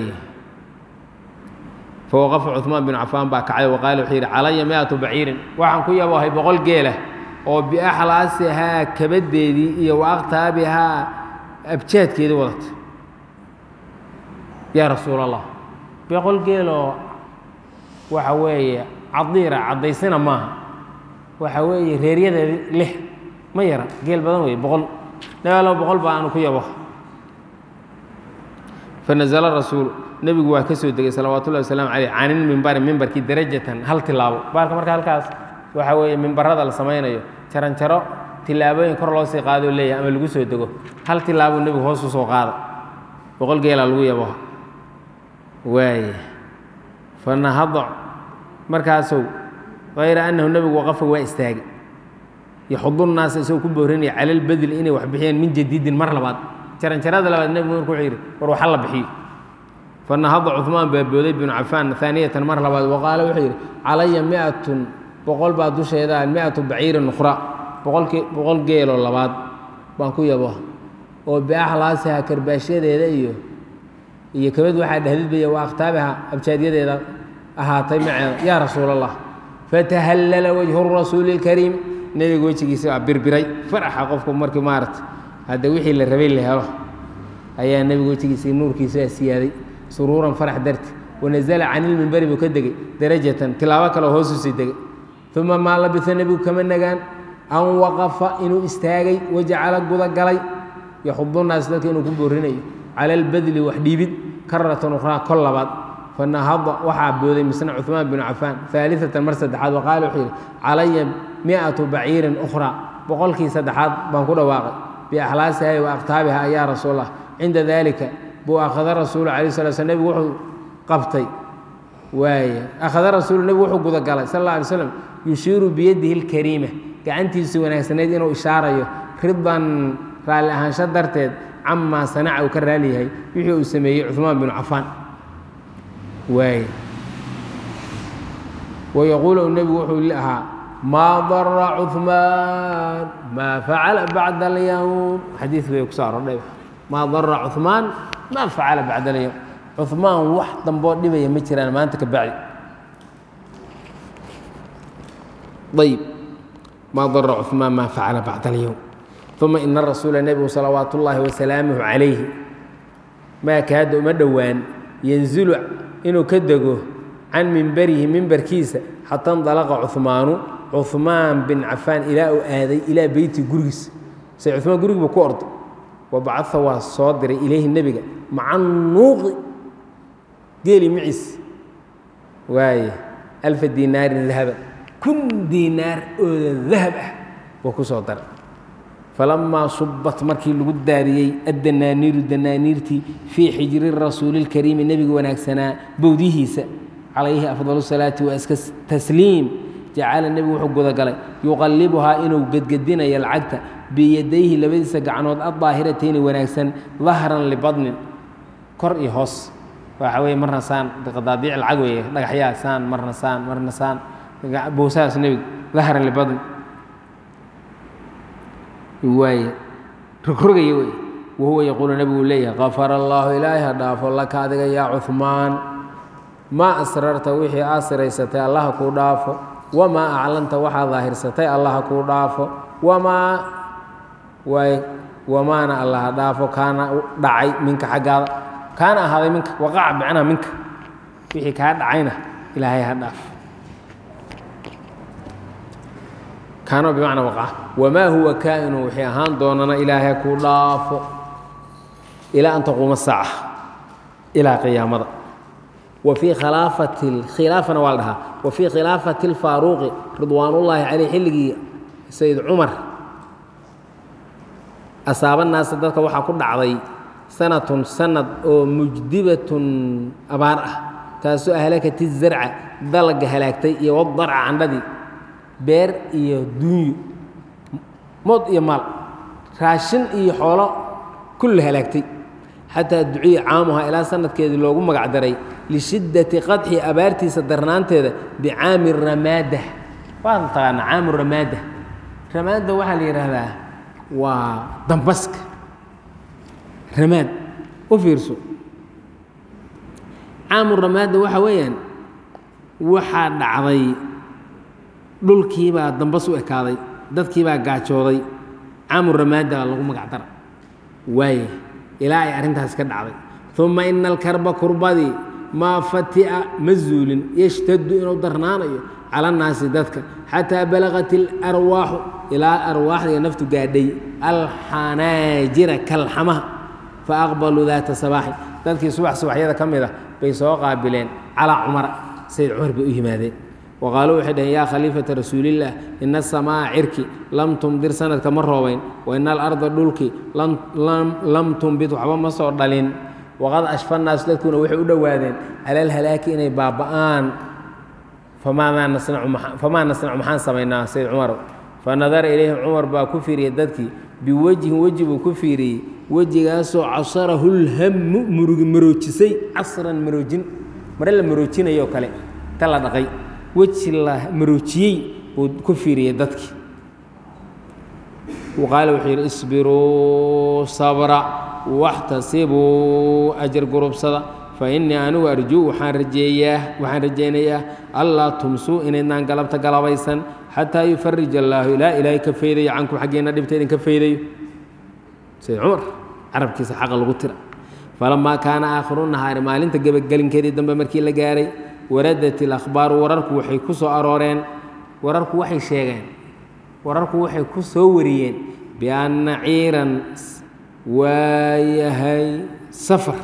فوقف عثمان بن عفان باكعي وقال وحير علي 100 بعير وعن كي وهي بقول جيله وبأحلاسها كبديدي وأقتابها أبجات كده ولد يا رسول الله بيقول جيله وحوي عضيرة عضيسنا معها وحوي ريرية له ما يرى جيل بدنوي بقول لا بقول بأنه كي وه فنزل الرسول نبي وكسو دغ صلوات الله وسلام عليه عن المنبر كي درجة هل تلاabo baalka marka halkaas waxa weeye minbarada la sameeyo jaranjaro tilaabooyin kor loo sii qaado leeyahay ama lagu soo dego hal tilaabo nabigu hoos u soo qaado boqol geela lagu yabo waay fanahada markaasoo غير انه nabigu waqaf waa istaagay yaxudun naas isoo ku boorinay cala albadl inay wax bixiyaan min jadiidin mar labaad jaranjarada labaad nabigu markuu xiri war waxa la bixiyo فنهض عثمان بن بن عفان ثانية مرة وقال وحير علي 100 بقول بعد شيء 100 بعير أخرى بقول جيل ولا بعض بانكو يبوه وبأحلاسها كرباشية ذي هي كبد واحد هدد بي وأختابها أبشادية ذي أهاتي معي يا رسول الله فتهلل وجه الرسول الكريم نبي قوي شيء بربري فرح قفكم مركب مارت هذا وحي اللي ربي اللي هلا أيها النبي قوي شيء نور كيسة سيادي سرورا فرح درت ونزل عن المنبر بكدق درجة تلاوة له هوس سيدق ثم ما لبث النبي كمن نجان أن وقف إنه استاجي وجعل قضى قلي يحض الناس لك إنه كبرني على البذل وحديد كرة أخرى كل بعض فنهض وحاب بذي مسنا عثمان بن عفان ثالثة مرسد حاد وقال حيل علي 100 بعير أخرى بقول كي سدحات بنقول واقع بأحلاسها وأقطابها يا رسول الله عند ذلك بو أخذ الرسول عليه الصلاة والسلام النبي وحو قبطي واي أخذ الرسول النبي وحو قد قال صلى الله عليه وسلم يشير بيده الكريمة كأنتي سوى سنين إنه إشارة رضا رالي أهان شدرتد عما صنع وكراليه يحيو سميه عثمان بن عفان واي ويقول النبي وحو لها ما ضر عثمان ما فعل بعد اليوم حديث بيكسار ما ضر عثمان ما فعل بعد اليوم عثمان واحد ضمبور دبي مجرى ما أنت كبعي طيب ما ضر عثمان ما فعل بعد اليوم ثم إن الرسول النبي صلوات الله وسلامه عليه ما كاد مدوان ينزل إنه كدقه عن منبره منبر كيسة حتى انطلق عثمان بن عفان إلى بيت قرقس سي عثمان قرقس بكورد وبعثه وصادر إليه النبي مع النوغ قال معس واي 1000 دينار ذهبا كن دينار ذهب وكصادر فلما صبت مركي الوداري الدنانيرتي في حجر الرسول الكريم النبي وناكسنا بوديه عليه أفضل الصلاة وأزكى التسليم جعل النبي وحقه قال يقلبها إنه قدنا يلعقت بيديه لبدس قعنود الظاهرتين وناكسن ظهرا لبطن كرئي هوس وحوي مرنا سان قضاضيع العقوي لقحيا سان مرنا سان بوساس النبي ظهرا لبطن واي ركرغي وي وهو يقول النبي ليه غفر الله إلهي داف لك هذا يا عثمان ما أسررت وحي آسريستي الله كو دافو وما أعلنت وحا ظاهرستي الله كو دافو وما أنا الله دافو كان دعي منك حقا كان هذا منك وقع معنا منك وحي كان عينه إلهي هداف كانوا بمعنى وقع وما هو كائن وحي أهان دوننا إلهي كو دافو إلى أن تقوم الساعة إلى قيامة وفي خلافة الخلافة والدها وفي خلافة الفاروق رضوان الله عليه حلقي سيد عمر أصاب الناس ذلك وحا كل عضي سنة مجدبة أبارة كاسو أهلكة الزرع ضلق هلاكتي والضرع عن ذي beer iyo duunyo mood iyo maal raashin iyo xoolo kulli halaagtay xataa duciya caamuha ilaa sanadkeedii loogu magac daray lishiddati qadxi abaartiisa darnaanteeda bicaami ramaada waa taqaana caamu ramaada ramaada waxaa la yidhaahdaa waa dambaska ramaad u fiirso caamu ramaada waxa weeyaan waxaa dhacday dhulkiibaa dambas u ekaaday dadkiibaa gaajooday caamu ramaada lagu magac dara waaye ilaa ay arrintaas ka dhacday uma ina alkarba kurbadii maa fati'a ma zuulin yashtadu inuu darnaanayo cala annaasi dadka xataa balagat ilarwaaxu ilaa arwaaxdiga naftu gaadhay alxanaajira kalxamaha faaqbaluu daata sabaaxi dadkii subaxyada ka mid ah bay soo qaabileen calaa cumara sayd cumar bay u yimaadeen waqaaluu waxay dhaheen yaa khaliifata rasuulillaah ina asamaa cirki lam tumdir sanadka ma roobayn wa ina alarda dhulki lam tumbit waxba ma soo dhalin waqad ashfa naas dadkuna waxay u dhowaadeen cala alhalaaki inay baaba'aan famaa nasnacu maxaan samaynaa sayd cumarow fanadara ilayhim cumar baa ku fiiriyey dadkii biwejhin weji buu ku fiiriyey wejigaasoo casarahu lhamu maroojisay casran maroojin mare la maroojinayo kale ta la dhaqay weji la maroojiyey buu ku fiiriyey dadkii qaala wuxuu yidhi isbiruu sabra waxtasibuu ajar gurubsada fainii anigu arjuu waxaan rajaynayaa allaa tumsuu inaydnaan galabta galabaysan xataa yufarij allaahu ilaa ilaahay ka faydayo cankum xaggeena dhibta idinka faydayo sayd cumar carabkiisa xaqa lagu tira falamaa kaana aakhiru nahaari maalinta gebagalinkeedii dambe markii la gaaray waradat ilakhbaaru wararku waxay ku soo arooreen wararku waxay sheegeen wararku waxay ku soo wariyeen bianna ciiran waayahay safar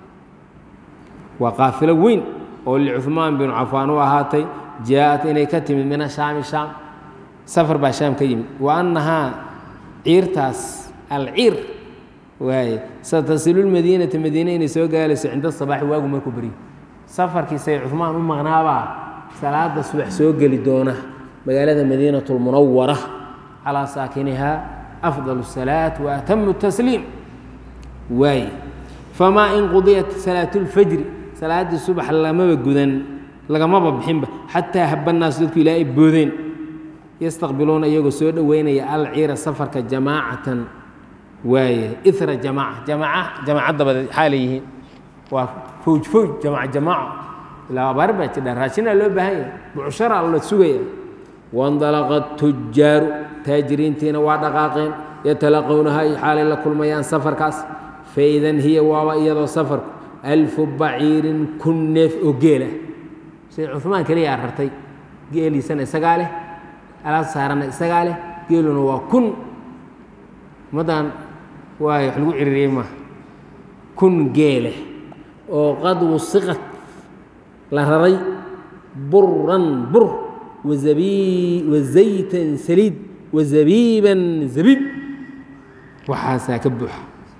waa qaafilo weyn oo licuhmaan binu cafaan u ahaatay jaa-at inay ka timid min ashaami shaam safar baa shaam ka yimid wa annahaa ciirtaas alciir waaye satasilu lmadiinata madiine inay soo gaalayso cinda sabaaxi waagu markuu baryo safarkii sayd cuhmaan u maqnaabaa salaada subax soo geli doona magaalada madiinatu lmunawara calaa saakinihaa afdal الsalaat wa atamu tasliim waaye famaa in qudiyat salaatu اlfajri salaaddii subax lamaba gudan lagamaba bixinba xataa haba naasu dadku ilaa ay boodeen yastaqbiluuna iyagoo soo dhoweynaya alciira safarka jamaacatan waaye ira jamaaca dabadeed xaa leeyihiin waa fowj jamaaco ilaa abaar baa jidha raashinaa loo baahan yahay bucsharaa la sugaya waindalaqa tujaaru taajiriintiina waa dhaqaaqeen yatalaqownaha ay xaalay la kulmayaan safarkaas faidan hiya waaba iyadoo safarku alfu baciirin kun neef oo geela sayd cuhmaan keliya aa rartay geeliisana isagaa leh alaab saarana isagaa leh geeluna waa kun ummaddan waayo wax lagu ciririyey maaha kun geele oo qad wusiqat la raray buran bur wazaytan saliid wazabiiban zabiib waxaasaa ka buuxa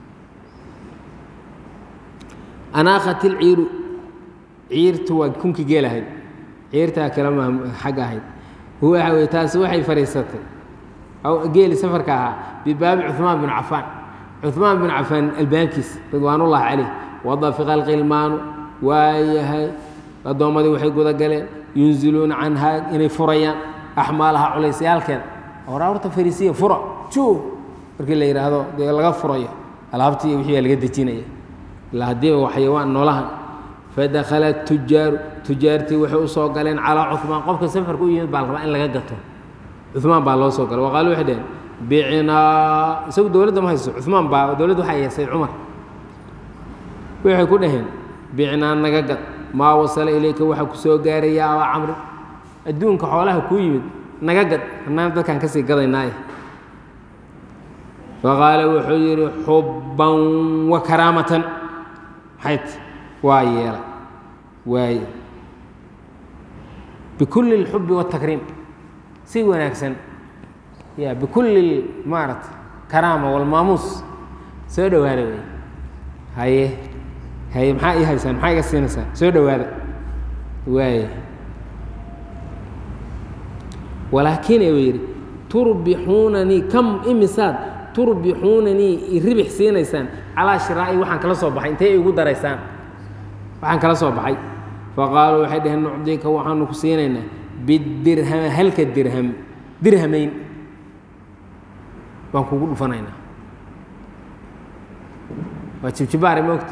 anaakhat ilciiru ciirtu waa kunkii geel ahayd ciirtaa kale ma xag ahayd waxa wey taasi waxay fadhiisatay geeli safarka ahaa bibaabi cuhmaan bin cafaan cuhmaan bin cafaan albaabkiisa ridwaanullahi caleyh wadafiqa alqilmaanu waayahay addoommadii waxay guda galeen yunziluuna canhaa inay furayaan axmaalaha culeysyaalkeeda horta fariisiya fura juug markii la yidhaahdo dee laga furayo alaabtii iyo wixii baa laga dejinaya ilaa haddiiba waxyawaan noolahan fadakhala tujaaru tujaartii waxay u soo galeen calaa cuhmaan qofka safarka u yimid baa la rabaa in laga gato cuhmaan baa loo soo galay waqaalu waxay dhaheen bicinaa isagu dowladda ma hayso cuhmaan baa dowladda waxaa yahay sayd cumar waxay ku dhaheen bicinaa naga gad maa wasala ilayka waxa ku soo gaaraya abaa camri adduunka xoolaha kuu yimid naga gad annaan dadkaan kasii gadaynaaye faqaala wuxuu yidhi xubban wa karaamatan maxayt waa yeela waaye bikulli اlxubi wاtakriim si wanaagsan ya bikulli maarata karaama walmaamuus soo dhowaada wey haye maxaa ii haysaan maxaa iga siinaysaa soo dhowaada waaye walaakiin ayuu yidhi turbixuunanii kam imisaad turbixuunanii ribix siinaysaan calaa shiraa'i waxaan kala soo baxay intay igu daraysaan waxaan kala soo baxay faqaaluu waxay dhaheen nucdiika waxaanu ku siinaynaa bidirham halka dirham dirhamayn baan kugu dhufanaynaa waa jibjibaare moogta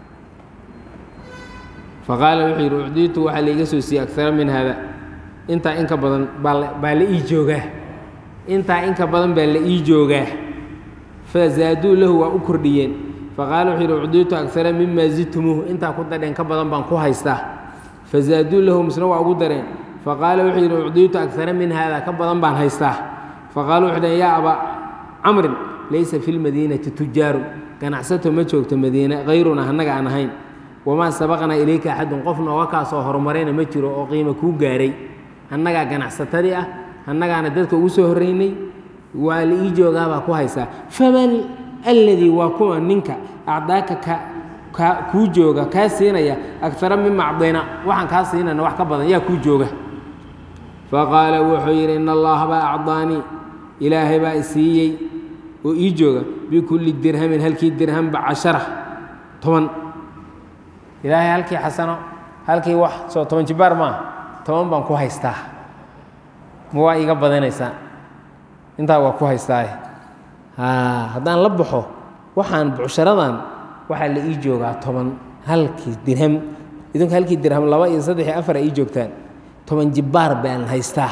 faqaala wuxuu yidhi ucdiitu waxaa laiga soo siiyey akara min haada intaa inka badan baa la ii joogaa intaa inka badan baa la ii joogaa fazaaduu lahu waa u kordhiyeen faqaala wuxuu yidhi ucdiitu akara mima zidtumuuhu intaa ku dadheen ka badan baan ku haystaa fazaaduu lahu misna waa ugu dareen faqaala wuxuu yidhi ucdiitu akara min haada ka badan baan haystaa faqaalu wuxuu dhaheen yaa abaa camrin laysa fi lmadiinati tujaaru ganacsato ma joogto madiine hayruna annaga aan ahayn wamaa sabaqnaa ilayka axadun qof nooga kaasoo horumarayna ma jiro oo qiimo kuu gaaray annagaa ganacsatadii ah annagaana dadka ugu soo horraynay waa la ii joogaabaa ku haysaa faman alladii waa kuwa ninka acdaaka kuu jooga kaa siinaya akara mima acdayna waxaan kaa siinayna wax ka badan yaa kuu jooga faqaala wuxuu yidhi in allaha baa acdaanii ilaahay baa isiiyey oo ii jooga bikulli dirhamin halkii dirhamba 10 ilaahay halkii xasano halkii wax soo 10 jibaar maaha 10 baan ku haystaa ma waa iga badanaysaa intaa waa ku haystaa haddaan la baxo waxaan bucsharadan waxaa la ii joogaa 10 halkii dirham idinku halkii dirham 2 iyo 3 iyo 4 ii joogtaan 10 jibaar baan haystaa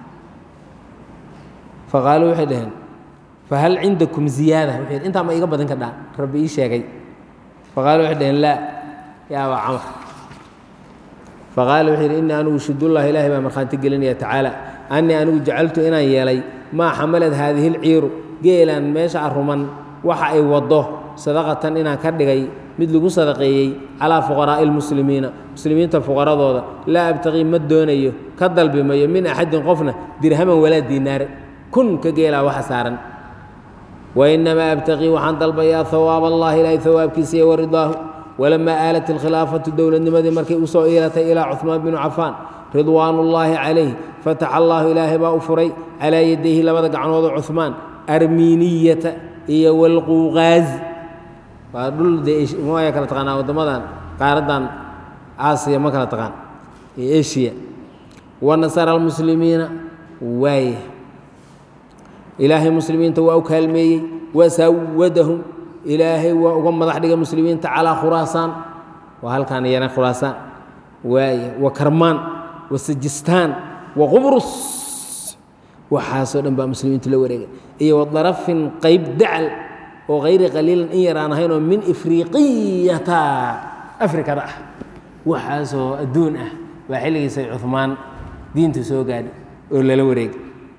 faqaaluu waxay dhaheen fahal cindakum ziyaada wuxuu yidhi intaa ma iga badan kardhaa rabbi ii sheegay faqaaluu waxay dhaheen laa yaa abaa camar faqaala wuxuu yidhi innii anigu shidullah ilaahay baa markhaanti gelinaya tacaala annii anigu jacaltu inaan yeelay maa xamalad haadihi lciiru geelaan meesha aruman waxa ay waddo sadaqatan inaan ka dhigay mid lagu sadaqeeyey calaa fuqaraa'i lmuslimiina muslimiinta fuqaradooda laa abtaqii ma doonayo ka dalbi mayo min axadin qofna dirhaman walaa diinaar kun ka geelaa waxa saaran wainamaa abtaqii waxaan dalbayaa hawaab allahi ilaahay hawaabkiisa iyo waridaahu walamaa aalat alkhilaafatu dowladnimadii markay u soo iilatay ilaa cuhmaan binu cafaan ridwaanullaahi calayh fataxa allaahu ilaahay baa u furay calaa yadayhi labada gacnoodoo cuhmaan armiiniyata iyo walquuqaaz waa dhul dee maya kala taqaanaa waddamadan qaaradan aasiya ma kala taqaan iyo eshiya wanasara almuslimiina waaya ilaahay muslimiinta waa u kaalmeeyey wasawadahum ilaahay waa uga madax dhigay muslimiinta calaa khuraasaan waa halkaan iyana khuraasaan waaya wa karmaan wa sajistaan wa qubrus waxaasoo dhan baa muslimiintu la wareegay iyo wadarafin qayb dacal oo hayri qaliilan in yar aan ahayn oo min ifriqiyata afrikada ah waxaasoo adduun ah waa xilligiisay cuhmaan diintu soo gaadhay oo lala wareegay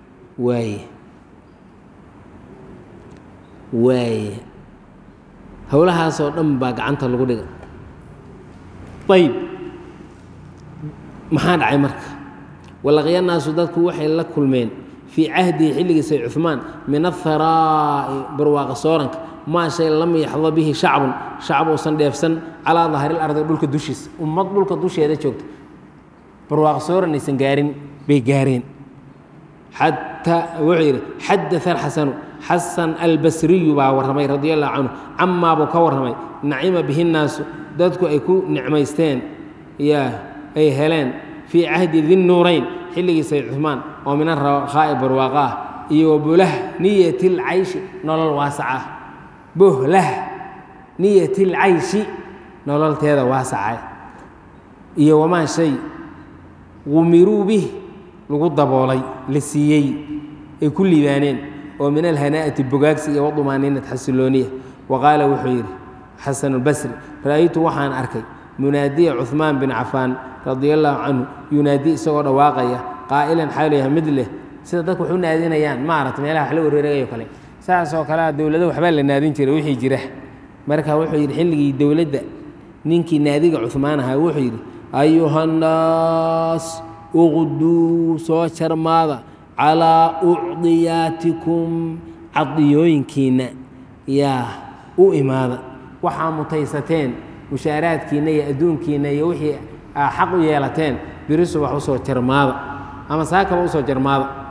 waaye howlahaasoo dhan baa gacanta lagu dhigay ayb maxaa dhacay marka walaqyanaasu dadku waxay la kulmeen fii cahdihi xilligiisay cuhmaan min aharaa'i barwaaqa sooranka maa shay lam yaxda bihi shacbun shacab uusan dheefsan calaa dahri lardi dhulka dushiisa ummad dhulka dusheeda joogta barwaaqa sooran aysan gaarin bay gaareen xataa wuxuu yidhi xadaa alxasanu xasan albasriyu baa warramay radia allahu canhu camaa buu ka warramay nacima bihi nnaasu dadku ay ku nicmaysteen ay heleen fii cahdi dinnuurayn xilligiisay cuhmaan oo min araqaa'i barwaaqa ah iyo wabulah niyati lcayshi nolol waasaca ah buhlah niyati lcayshi nololteeda waasaca iyo wamaa shay gumiruu bih lagu daboolay la siiyey ay ku liibaaneen oo min alhanaa'ati bogaagsi iyo wadumaaniinat xasilooniya wa qaala wuxuu yidhi xasan albasri ra'aytu waxaan arkay munaadiya cuhmaan bin cafaan radia allaahu canhu yunaadi isagoo dhawaaqaya qaa'ilan xaalu yahay mid leh sida dadku wax u naadinayaan maaragta meelaha wax la wareeregayo kale saasoo kalea dowlado waxbaa la naadin jiray wixii jira marka wuxuu yidhi xilligii dowladda ninkii naadiga cuhmaan ahaa wuxuu yidhi ayuhannaas uqduu soo jarmaada calaa ucdiyaatikum cadiyooyinkiinna yaa u imaada waxaa mutaysateen mushaaraadkiinna iyo adduunkiinna iyo wixii xaq u yeelateen biri subax usoo jarmaada ama saakaba usoo jarmaada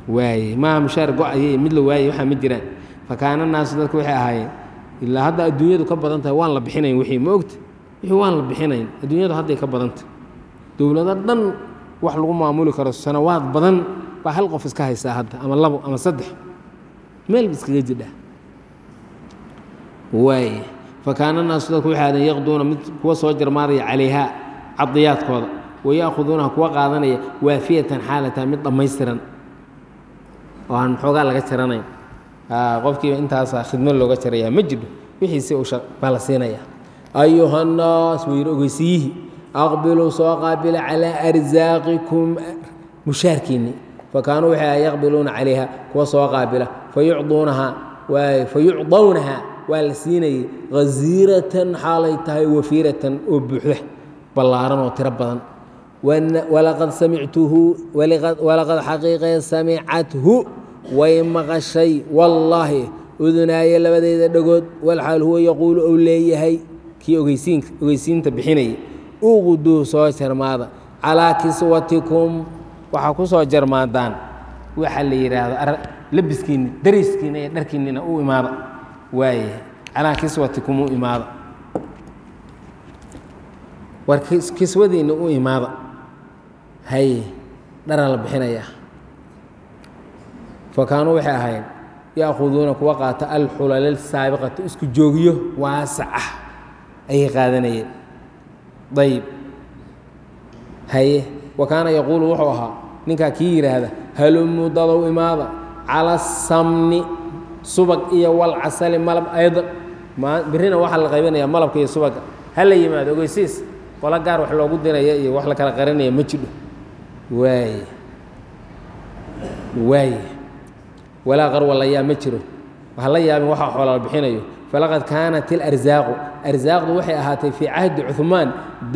waaye maaha mushaar go-aya mid la waayey waxaa ma jiraan fakaana naasu dadku waxay ahaayeen ilaa hadda adduunyadu ka badan tahay waan la bixinayn wixii ma ogta wixii waan la bixinayn adduunyadu hadday ka badan tahay dowlado dhan wax lagu maamuli karo sanawaad badan baa hal qof iska haystaa hadda ama labo ama saddex meel iskaga jidha waaye fakaana naasu dadku waxay ahaadeen yaqduuna mid kuwa soo jarmaadaya calayhaa cadiyaadkooda waya'khuduunaha kuwa qaadanaya waafiyatan xaalatan mid dhammaystiran oo aan xoogaa laga jaranayn qofkiiba intaasaa khidmad looga jarayaa ma jiro wixiisi baa la siinaya ayuhannaas wuu yidhi ogeysiiyihii aqbiluu soo qaabila calaa arsaaqikum mushaarkiinni fakaanuu waxay ahaa yaqbiluuna calayha kuwa soo qaabila fayucdawnaha waa la siinayay ghaziiratan xaalay tahay wafiiratan oo buuxda ballaaran oo tiro badan walaqad xaqiiqee samicathu way maqashay wallaahi udunaaye labadeeda dhagood walxaal huwa yaquulu ou leeyahay kii ogeysiinta bixinayay uquduu soo jarmaada calaa kiswatikum waxaa ku soo jarmaadaan waxa la yidhaahdo labiskiinni dariskiinna iyo dharkiinnina u imaada waaye calaa kiswatikum u imaada war kiswadiinna u imaada haye dharaa la bixinayaa fakaanuu waxay ahayn ya'khuduuna kuwa qaata alxulala saabiqata isku joogyo waasac ah ayay qaadanayeen ayib haye wa kaana yaquulu wuxuu ahaa ninkaa kii yidhaahda halumuu dadow imaada cala asamni subag iyo walcasali malab aydan birrina waxaa la qaybinayaa malabka iyo subaga ha la yimaado ogeysiis qola gaar wax loogu diraya iyo wax la kala qarinaya ma jidho waaye walaa qarwa layaa ma jiro waxa la yaabin waxa xoola la bixinayo falaqad kaanat ilaarsaaqu arsaaqdu waxay ahaatay fii cahdi cuhmaan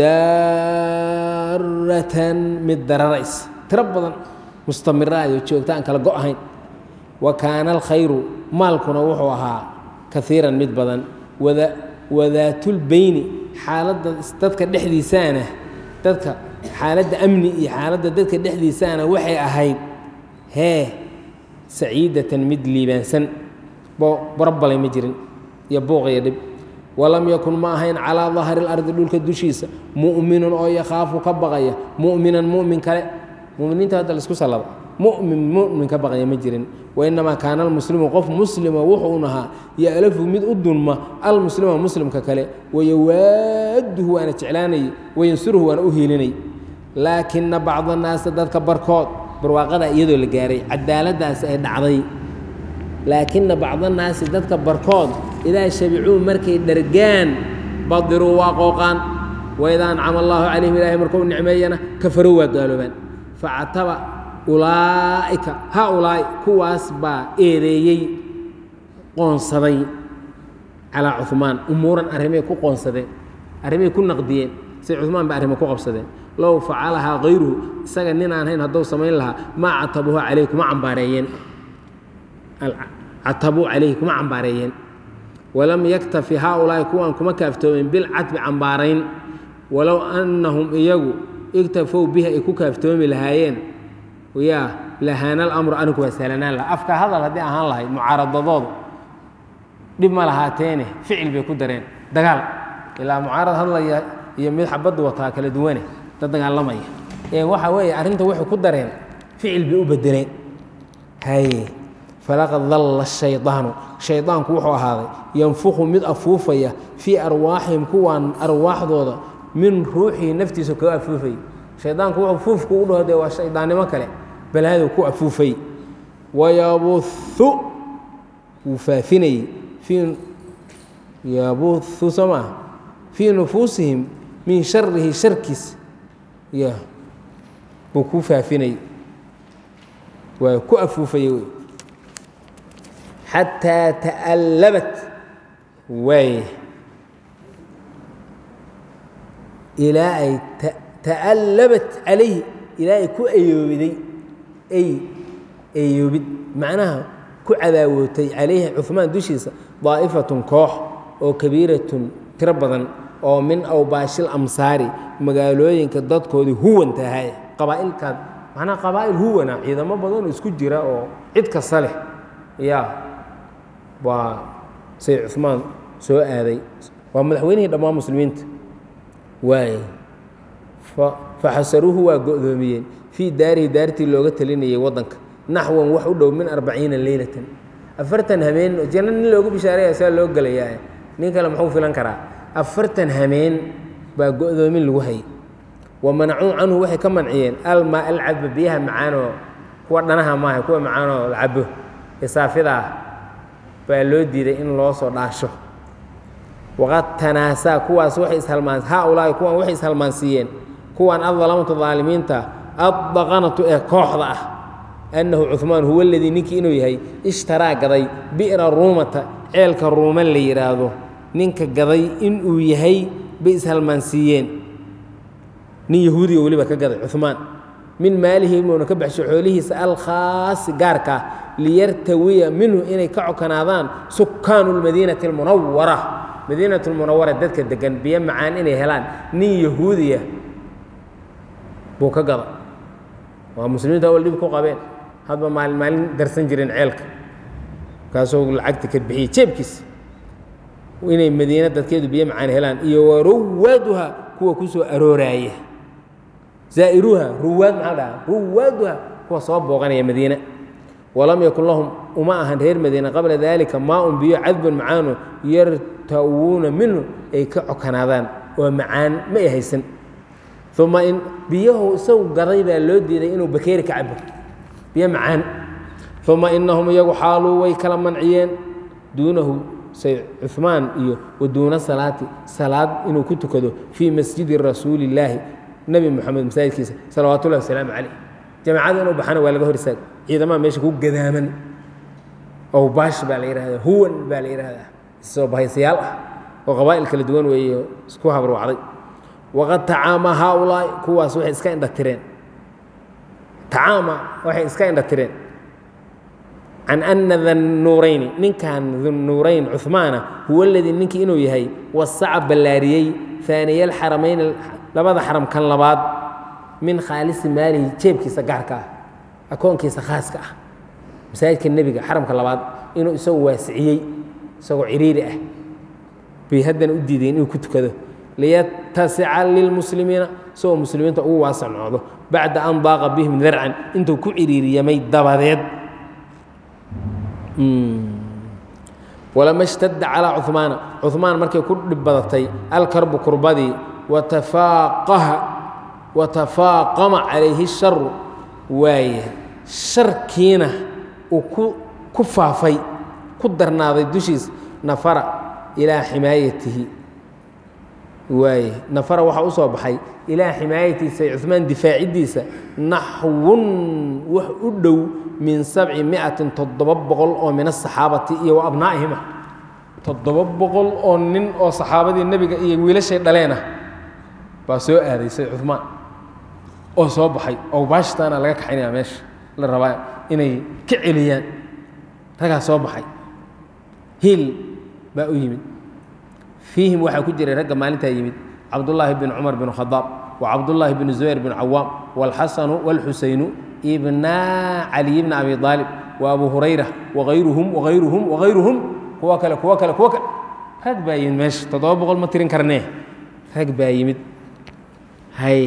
daaratan mid dararays tiro badan mustamira iyo joogta aan kala go' ahayn wa kaana alkhayru maalkuna wuxuu ahaa kaiiran mid badan wadaatulbeyni xaaladda dadka dhexdiisaana dadka xaaladda amni iyo xaaladda dadka dhexdiisaana waxay ahayd hee saciidatan mid liibaansan barabalay ma jirin iyo buuq iyo dhib walam yakun ma ahayn calaa dahri اlardi dhulka dushiisa mu'minun oo yakhaafu ka baqaya mu'minan mu'min kale muminiinta hadda laisku sallada mu'min ka baqaya ma jirin wainamaa kaana almuslimu qof muslima wuxuun ahaa ya'lafu mid u dunma almuslima muslimka kale wayawaaduhu waana jeclaanayay wayansuruhu waana u hiilinay laakina bacda annaasi dadka barkood barwaaqada iyadoo la gaaray cadaaladaas ay dhacday laakina bacdannaasi dadka barkood idaa shabicuu markay dhargaan badiruu waa qooqaan waidaa ancama allaahu calayhim ilaahay markuu nicmeeyana kafaruu waa gaaloobaan facataba ulaa'ika haa-ulaa'i kuwaas baa eedeeyey qoonsaday calaa cuhmaan umuuran arrimay ku qoonsadeen arrimay ku naqdiyeen say cuhmaan ba arrimo ku qabsadeen low facalahaa kayruhu isaga nin aan hayn hadduu samayn lahaa maa catabuuha calayh kuma cambaareeyeen catabuu calayhi kuma cambaareeyeen walam yaktafi haa-ulaa'i kuwaan kuma kaaftoomin bilcatbi cambaarayn walow annahum iyagu igtafow bihi ay ku kaaftoomi lahaayeen yaa lahaana alamru arinku waa sahlanaan laha afka hadal haddii ahaan lahayd mucaaradadoodu dhib ma lahaateene ficil bay ku dareen dagaal ilaa mucaarad hadlaya iyo mid xabaddu wataa kala duwane dad dagaalamaya waxa weeye arrinta waxay ku dareen ficil bay u bedeleen haye falaqad dalla shaydaanu shaydaanku wuxuu ahaaday yanfuku mid afuufaya fii arwaaxihim kuwaan arwaaxdooda min ruuxihi naftiisa kaga afuufay shaydaanku wuxuu fuufku u dhaho dee waa shaydaannimo kale balaadu ku afuufay wayabuhu wuu faafinayey yabuhu soo maaha fii nufuusihim min sharihi sharkiis ya buu ku faafinayey waa ku afuufayey xataa ta'allabat waay ilaa ay ta'allabat calayhi ilaa ay ku ayoobiday ayoobid macnaha ku cadaawootay calayhi cuhmaan dushiisa daa'ifatun koox oo kabiiratun tiro badan oo min awbaashil amsaari magaalooyinka dadkoodii huwan tahay qabaa'ilkaad macnaha qabaa'il huwana ciidamo badan oo isku jira oo cid kasta leh yaa waa sayid cuثmaan soo aaday waa madaxweynihii dhammaan muslimiinta waay faxasaruuhu waa go'doomiyeen fii daarihi daartii looga talinayay waddanka naxwan wax u dhow min 40 leylatan 40 habeen janno nin loogu bishaareeya saa loo gelayaa nin kale muxuu filan karaa 40 habeen baa go'doomin lagu hayay wamanacuu canhu waxay ka manciyeen almaa alcadba biyaha macaanoo kuwa dhanaha maaha kuwa macaanoo la cabo ee saafida ah baa loo diiday in loo soo dhaasho waqad tanaasaa kuwaas waxay ishalmaan haaulaahi kuwan waxay ishalmaansiiyeen kuwan addalamatu daalimiinta addaqanatu ee kooxda ah annahu cuثmaan huwa aladii ninkii inuu yahay ishtaraa gaday bi'ra ruumata ceelka ruuma la yidhaahdo ninka gaday inuu yahay bay ishalmaansiiyeen nin yahuudiga weliba ka gaday cuثmaan min maalihi inuuna ka baxsho xoolihiisa alkhaasi gaarka ah liyartawiya minhu inay ka cokanaadaan sukaanu lmadiinati almunawara madiinatu lmunawara dadka degan biyo macaan inay helaan nin yahuudiya buu ka gada waa muslimiinta awal dhib ku qabeen hadba maalin maalin darsan jireen ceelka kaasoo lacagta ka bixiyey jeebkiisa inay madiina dadkeedu biyo macaan helaan iyo waruwaaduha kuwa ku soo arooraaya zaa'iruha ruwaad maxaa dhahaa ruwaaduha kuwa soo booqanaya madiina walam yakun lahum uma ahan reer madiina qabla dalika maa-un biyo cadbun macaano yartawuuna minhu ay ka cokanaadaan oo macaan ma ay haysan uma in biyahu isagu gaday baa loo diiday inuu bakeeri ka cabo biyo macaan uma inahum iyagu xaaluu way kala manciyeen duunahu sayid cuثmaan iyo waduuna salaati salaad inuu ku tukado fii masjidi rasuuli illaahi nebi moxamed masaajidkiisa salawaat ullahi wasalaamu calayh jamacada inuu baxana waa laga hor istaag ciidamaha meesha ku gadaaman awbaash baa la yidhahdaa huwan baa la yidhaahdaa soo bahaysayaal ah oo qabaa'il kala duwan weeye isku habarwacday waqad tacaama haaulaa'i kuwaas waxay iska indhatireen tacaama waxay iska indhatireen can ana dannuurayni ninkan dunnuurayn cuثmaana huwa aladii ninkii inuu yahay wasaca ballaariyey haaniya alxaramayn labada xaram kan labaad min khaalisi maalihi jeebkiisa gaarka ah akoonkiisa khaaska ah masaajidka nebiga xaramka labaad inuu isagu waasiciyey isagoo ciriiri ah bay haddana u diideen inuu ku tukado liyatasica lilmuslimiina isagoo muslimiinta ugu waasac noqdo bacda an daaqa bihim darcan intuu ku ciriiriyamay dabadeed walama اshtadda calىa cuثmaana cuثmaan markay ku dhib badatay alkarbu kurbadii watafaaqama calayhi الsharu waaya sharkiina uu ku faafay ku darnaaday dushiisa nafara ilaa ximaayatihi waaya nafara waxaa u soo baxay ilaa ximaayatiisa cuثmaan difaaciddiisa naxwun wax u dhow min 700 oo min asaxaabati iyo wa abnaa'ihima 700 oo nin oo saxaabadii nebiga iyo wiilashay dhaleen ah baa soo aaday sayid cuثmaan oo soo baxay oo baashtaana laga kaxaynaya meesha la rabaa inay ka celiyaan ragaa soo baxay hiil baa u yimid fiihim waxaa ku jiray ragga maalintaa yimid cabdullaahi bin cumar bin khadaab wa cabdullaahi bin zubayr bin cawaam wاlxasanu wاlxusaynu ibna caliy bna abi aalib wa abu hurayra waayruhum waayruhum waayruhum kuwa kale kuwa kale kuwa kale rag baa yimid meesha 700 ma tirin karnee rag baa yimid hay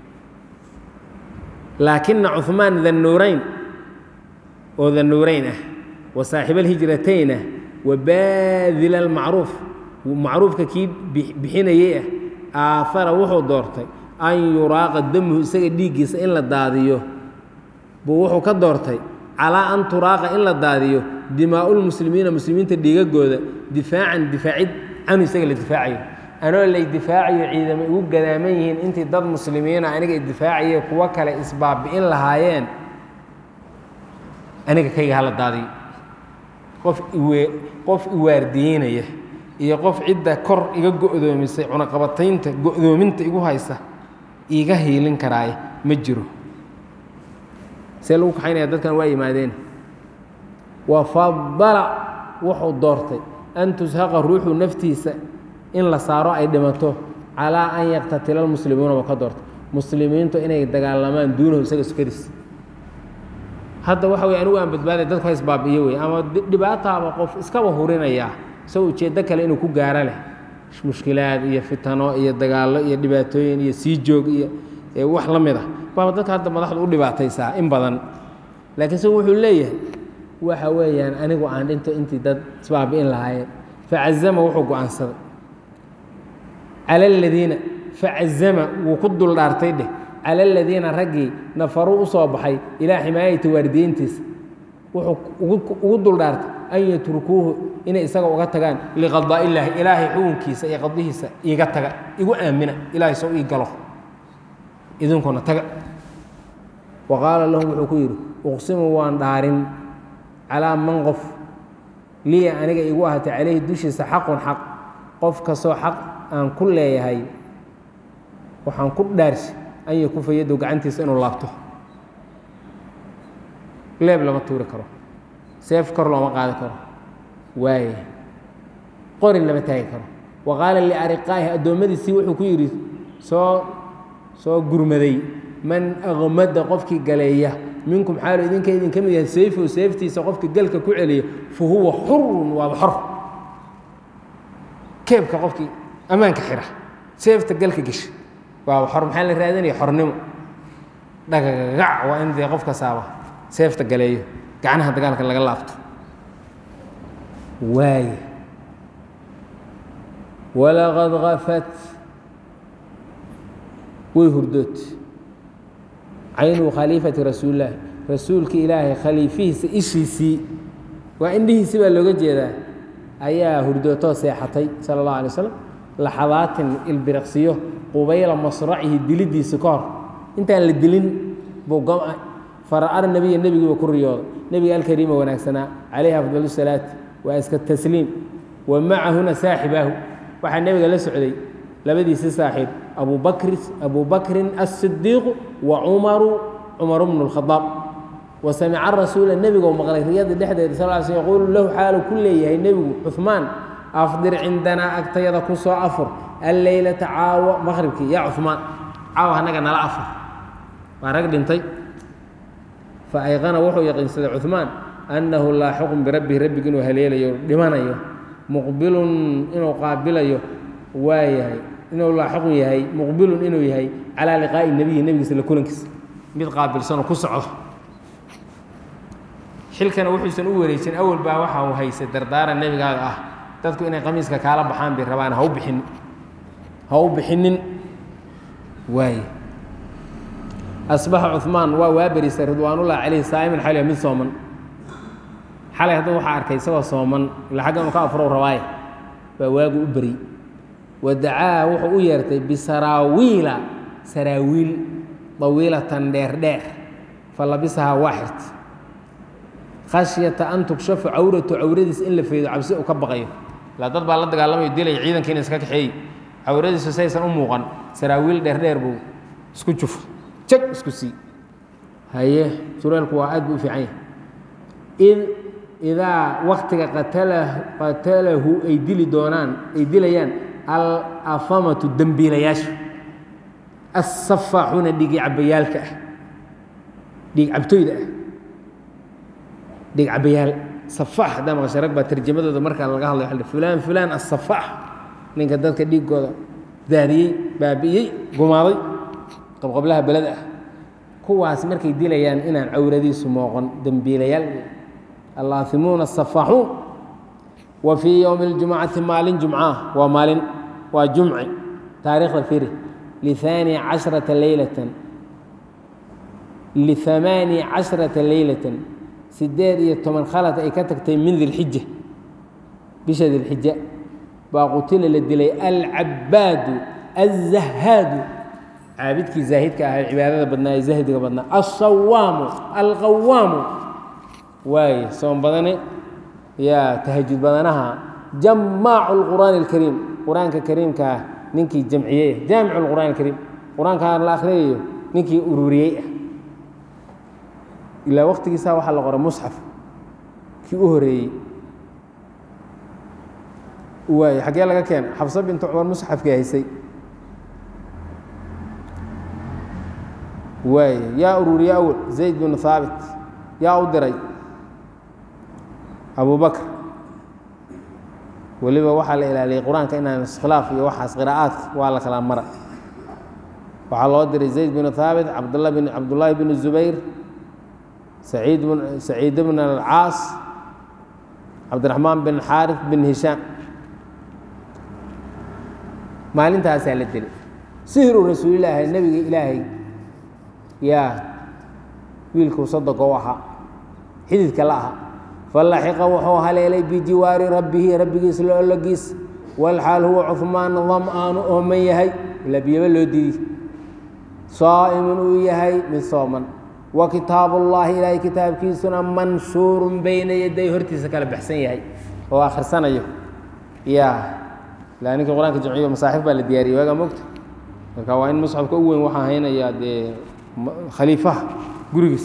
laakina cuثmaan dannuurayn oo dannuurayn ah wa saaxiba alhijratayn ah wa baadila almacruuf macruufka kii bixinayey ah aafara wuxuu doortay an yuraaqa damuhu isaga dhiiggiisa in la daadiyo buu wuxuu ka doortay calaa an turaaqa in la daadiyo dimaa'ulmuslimiina muslimiinta dhiigagooda difaacan difaacid canhu isaga la difaacayo anoo lay difaacayo ciidamay ugu gadaaman yihiin intii dad muslimiina aniga idifaacaye kuwo kale isbaabi'in lahaayeen aniga kayga hala daadiyo qof iwaardiyeynaya iyo qof cidda kor iga go'doomisay cunaqabataynta go'doominta igu haysa iiga hiilin karaaye ma jiro see lagu kaxaynaya dadkan waa yimaadeen wafadala wuxuu doortay an tushaqa ruuxu naftiisa in la saaro ay dhimato calaa an yaqtatila almuslimuuna ba ka doortay muslimiintu inay dagaalamaan duunahu isaga sukaris hadda waxa weeye anigu aan badbaaday dadku hays baabi'iyo wey ama dhibaataaba qof iskaba hurinaya isagoo ujeeddo kale inuu ku gaaro leh mushkilaad iyo fitano iyo dagaallo iyo dhibaatooyin iyo sii joog iyo wax la mid ah baaba dadka hadda madaxdu u dhibaataysaa in badan laakiin isagu wuxuu leeyahay waxa weeyaan anigu aan dhinto intii dad isbaabi'in lahaayeen facazama wuxuu go'aansaday cala aladiina facazama wuu ku dul dhaartay dheh cala aladiina raggii nafaruu u soo baxay ilaa ximaayati waardiyeyntiisa wuxuu ugu dul dhaartay an yatrukuuhu inay isaga uga tagaan liqadaa illaahi ilaahay xukunkiisa iyo qadihiisa iiga taga igu aamina ilaahay soo ii galo idinkuna taga wa qaala lahum wuxuu ku yidhi uqsimu waan dhaarin calaa man qof liya aniga igu ahatay calayhi dushiisa xaqun xaq qof kastoo xaq aan ku leeyahay waxaan ku dhaarsi an yakufa yaddow gacantiisa inuu laabto leeb lama tuuri karo seef kor looma qaadi karo waaye qorin lama taagi karo wa qaala liariqaa'ihi addoommadiisii wuxuu ku yidhi soo gurmaday man aqmada qofkii galeeya minkum xaalu idinka idin ka mid yahay sayfu seeftiisa qofka galka ku celiya fa huwa xurun waaba xor keebka qofkii ammaanka xira seefta galka gesha waaba xor maxaa la raadinaya xornimo dhagagac waa in dee qof kasaaba seefta galeeyo gacnaha dagaalka laga laabto waaye walaqad gafat way hurdood caynu khaliifati rasuulillaah rasuulka ilaahay khaliifihiisa ishiisii waa indhihiisi baa looga jeedaa ayaa hurdootoo seexatay sala allahu alay wasalam laxadaatin ilbiriqsiyo qubayla masracihi dilidiisa ka hor intaan la dilin buu gam-a fara'a nabiya nebigiiba ku riyooday nebiga alkariima wanaagsanaa calayhi afdal salaati waa iska tasliim wa macahuna saaxibaahu waxaa nebiga la socday labadiisii saaxiib abu bakrin asidiiqu wa cumaru bnu اlkhadaab wa samica rasuula nebigoo maqlay riyada dhexdeeda sal l sl yaquulu lahu xaalu ku leeyahay nebigu cuثmaan afdir cindanaa agtayada ku soo afur alleylata caawo maqribkii yaa cuثmaan caawo annaga nala afur waa rag dhintay faayqana wuxuu yaqiinsaday cuثmaan annahu laaxiqun birabbihi rabbig inuu haleelayo dhimanayo muqbilun inuu qaabilayo waa yahay inuu laaxiqun yahay muqbilun inuu yahay calaa liqaa'i nebiyi nebigiisa la kulankiisa mid qaabilsanoo ku socdo xilkana wuxuusan u wareejin awal baa waxa uu haysay dardaaran nebigaaga ah dadku inay qamiiska kaala baxaan bay rabaan ha u bixinin waaye asbaxa cuثmaan waa waaberiisay ridwaanullahi calayhi saa'iman xaliya mid sooman xalay hadduu waxaa arkay isagoo sooman ila xaggan uu ka afrow rabaaye baa waagu u beri wadacaa wuxuu u yeertay bisaraawiila saraawiil dawiilatan dheerdheer fa labisahaa waa xirtay khashyata an tugshafa cawratu cawradiisa in la feydo cabsi uu ka baqayo ilaa dad baa la dagaalamayo dilaya ciidankiina iska kaxeeyey cawradiisu saysan u muuqan saraawiil dheerdheer buu isku jufo jag isku sii haye sureelku waa aad buu u fiican yahay idaa waktiga qatalahu ay dilayaan alafamatu dembiilayaasha asafaaxuuna dhiig cabayaalka ah dhiig cabtooyda ah dhiig cabayaal safaax haddaa maqashay rag baa tarjamadooda markaa laga hadlay waxa fulaan fulaan asafaax ninka dadka dhiiggooda daadiyey baabi'iyey gumaaday qabqablaha beleda ah kuwaas markay dilayaan inaan cawradiisu mooqon dembiilayaal allaahimuuna asafaaxuun wa fii yowmi اljumcati maalin jumca waa maalin waa jumci taariikhda firi liثaani caشhرaةa leylatan 18 khalad ay ka tagtay min dilxija bisha dilxija baa qutila la dilay alcabaadu الzahaadu caabidkii zaahidka ahaa cibaadada badnaa ee zahdiga badnaa alsawaamu alqawaamu waaye soon badane yaa tahajud badanaha jamaacu اlqur'aani اlkariim qur-aanka kariimka ah ninkii jamciyey jaamicu اlqur'an اlkariim qur-aankaa la akhriyayo ninkii ururiyey ah ilaa waqtigiisa waxaa la qoray musxaf kii u horeeyey waay xaggee laga keena xabsa bintu cumar musxafkii haysay واي يا أروري أول زيد بن ثابت يا أودري أبو بكر ولبا وحل إلى القرآن كأنها خلاف يوحس قراءات وعلى كلام مرة وعلى أودري زيد بن ثابت عبد الله بن الزبير سعيد بن العاص عبد الرحمن بن الحارث بن هشام maalintaa saa la dilay sihru rasuulilaahi nabiga ilaahay yaa wiilku sadaqo waxa xididka la aha falaxiqa wuxuu haleelay bijiwaari rabbihi rabbigiis loo lagiis wal xaal huwa cuthmaan dham'aan oo man yahay ila biyaba loo diiday saa'imun uu yahay mid sooman wa kitaabullaahi ilaahay kitaabkiisuna manshuurun bayna yaday hortiisa kala baxsan yahay oo akhrisanayo yaa لأنك القرآن كجمعية مصاحف بالدياري وجا مكت الكوائن مصحف كأول واحد هنا يا دي خليفة جورجس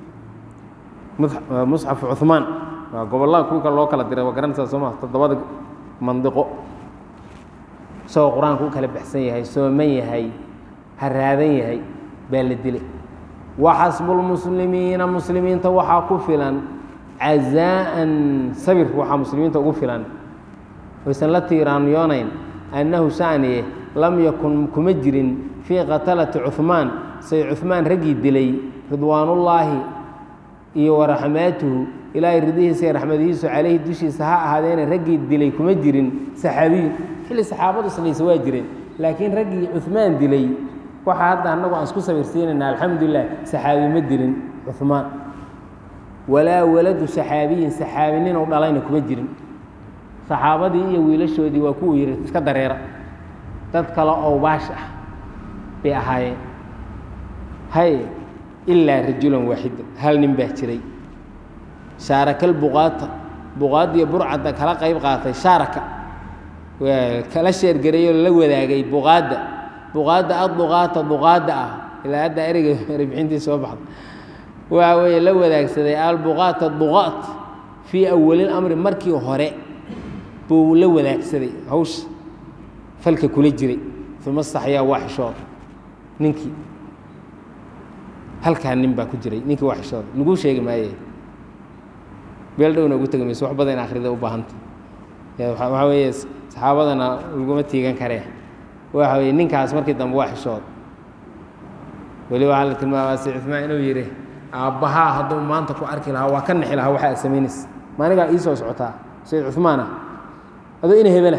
مصحف عثمان قبل الله كوك الله كلا درا وكرنا سما تضبط منطقة سو القرآن كوك هلا بحسين هاي سو مية هاي هالرادين هاي بالدلي وحسب المسلمين توحى كفلا عزاء صبر وحى مسلمين توقفلا ويسن لا تيرانيونين أنه شانيه لم يكن كمجر في قتلة عثمان سي عثمان رقي دلي رضوان الله ورحماته إلى يرضيه سي رحمته عليه دوشي سهاء هذين رقي دلي كمجر سحابي كل صحابة صلي سواجرين لكن رقي عثمان دلي وحتى أنه أسكو سبيرسين إن الحمد لله سحابي مدر عثمان ولا ولد سحابيين ودلين كمجر saxaabadii iyo wiilashoodii waa ku yiri iska dareera dad kale oo baash ah bay ahaayeen hay illa rajulan waahid hal nin baa jiray shaarakal buqaad iyo burcada kala qayb qaatay shaaraka kala sheer gareeyo la wadaagay buqaada ah ila hadda eriga ribxintii soo baxday waa way la wadaagsaday al buqaat fi awwal al-amr markii hore buu la wadaagsaday hawsh falka kula jiray uma saxyaa waxshood ninkii halka nin baa ku jiray ninkii waxshood lagu sheegay maayay beel dhowna ugu tagay wax badan akhrida u baahanta waxa weeye saxaabadana lagu ma tiigan kare waxa weeye ninkaas markii dambe waxshood wali waxa la tilmaamay Uthmaan inuu yiri aabaha haduu maanta ku arki lahaa waa ka nixi lahaa waxa sameeynis maaniga ii soo socotaa Sayyid Uthmaan هذا إنه هبله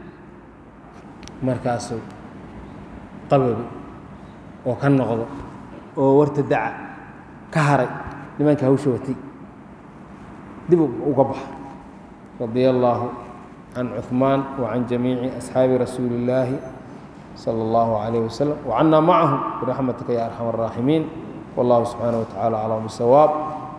مركزه قبل وكان نقض وارتدع كهري لمن كهوشوتي دبوا وقبح رضي الله عن عثمان وعن جميع أصحاب رسول الله صلى الله عليه وسلم وعنا معهم برحمتك يا أرحم الراحمين والله سبحانه وتعالى على الصواب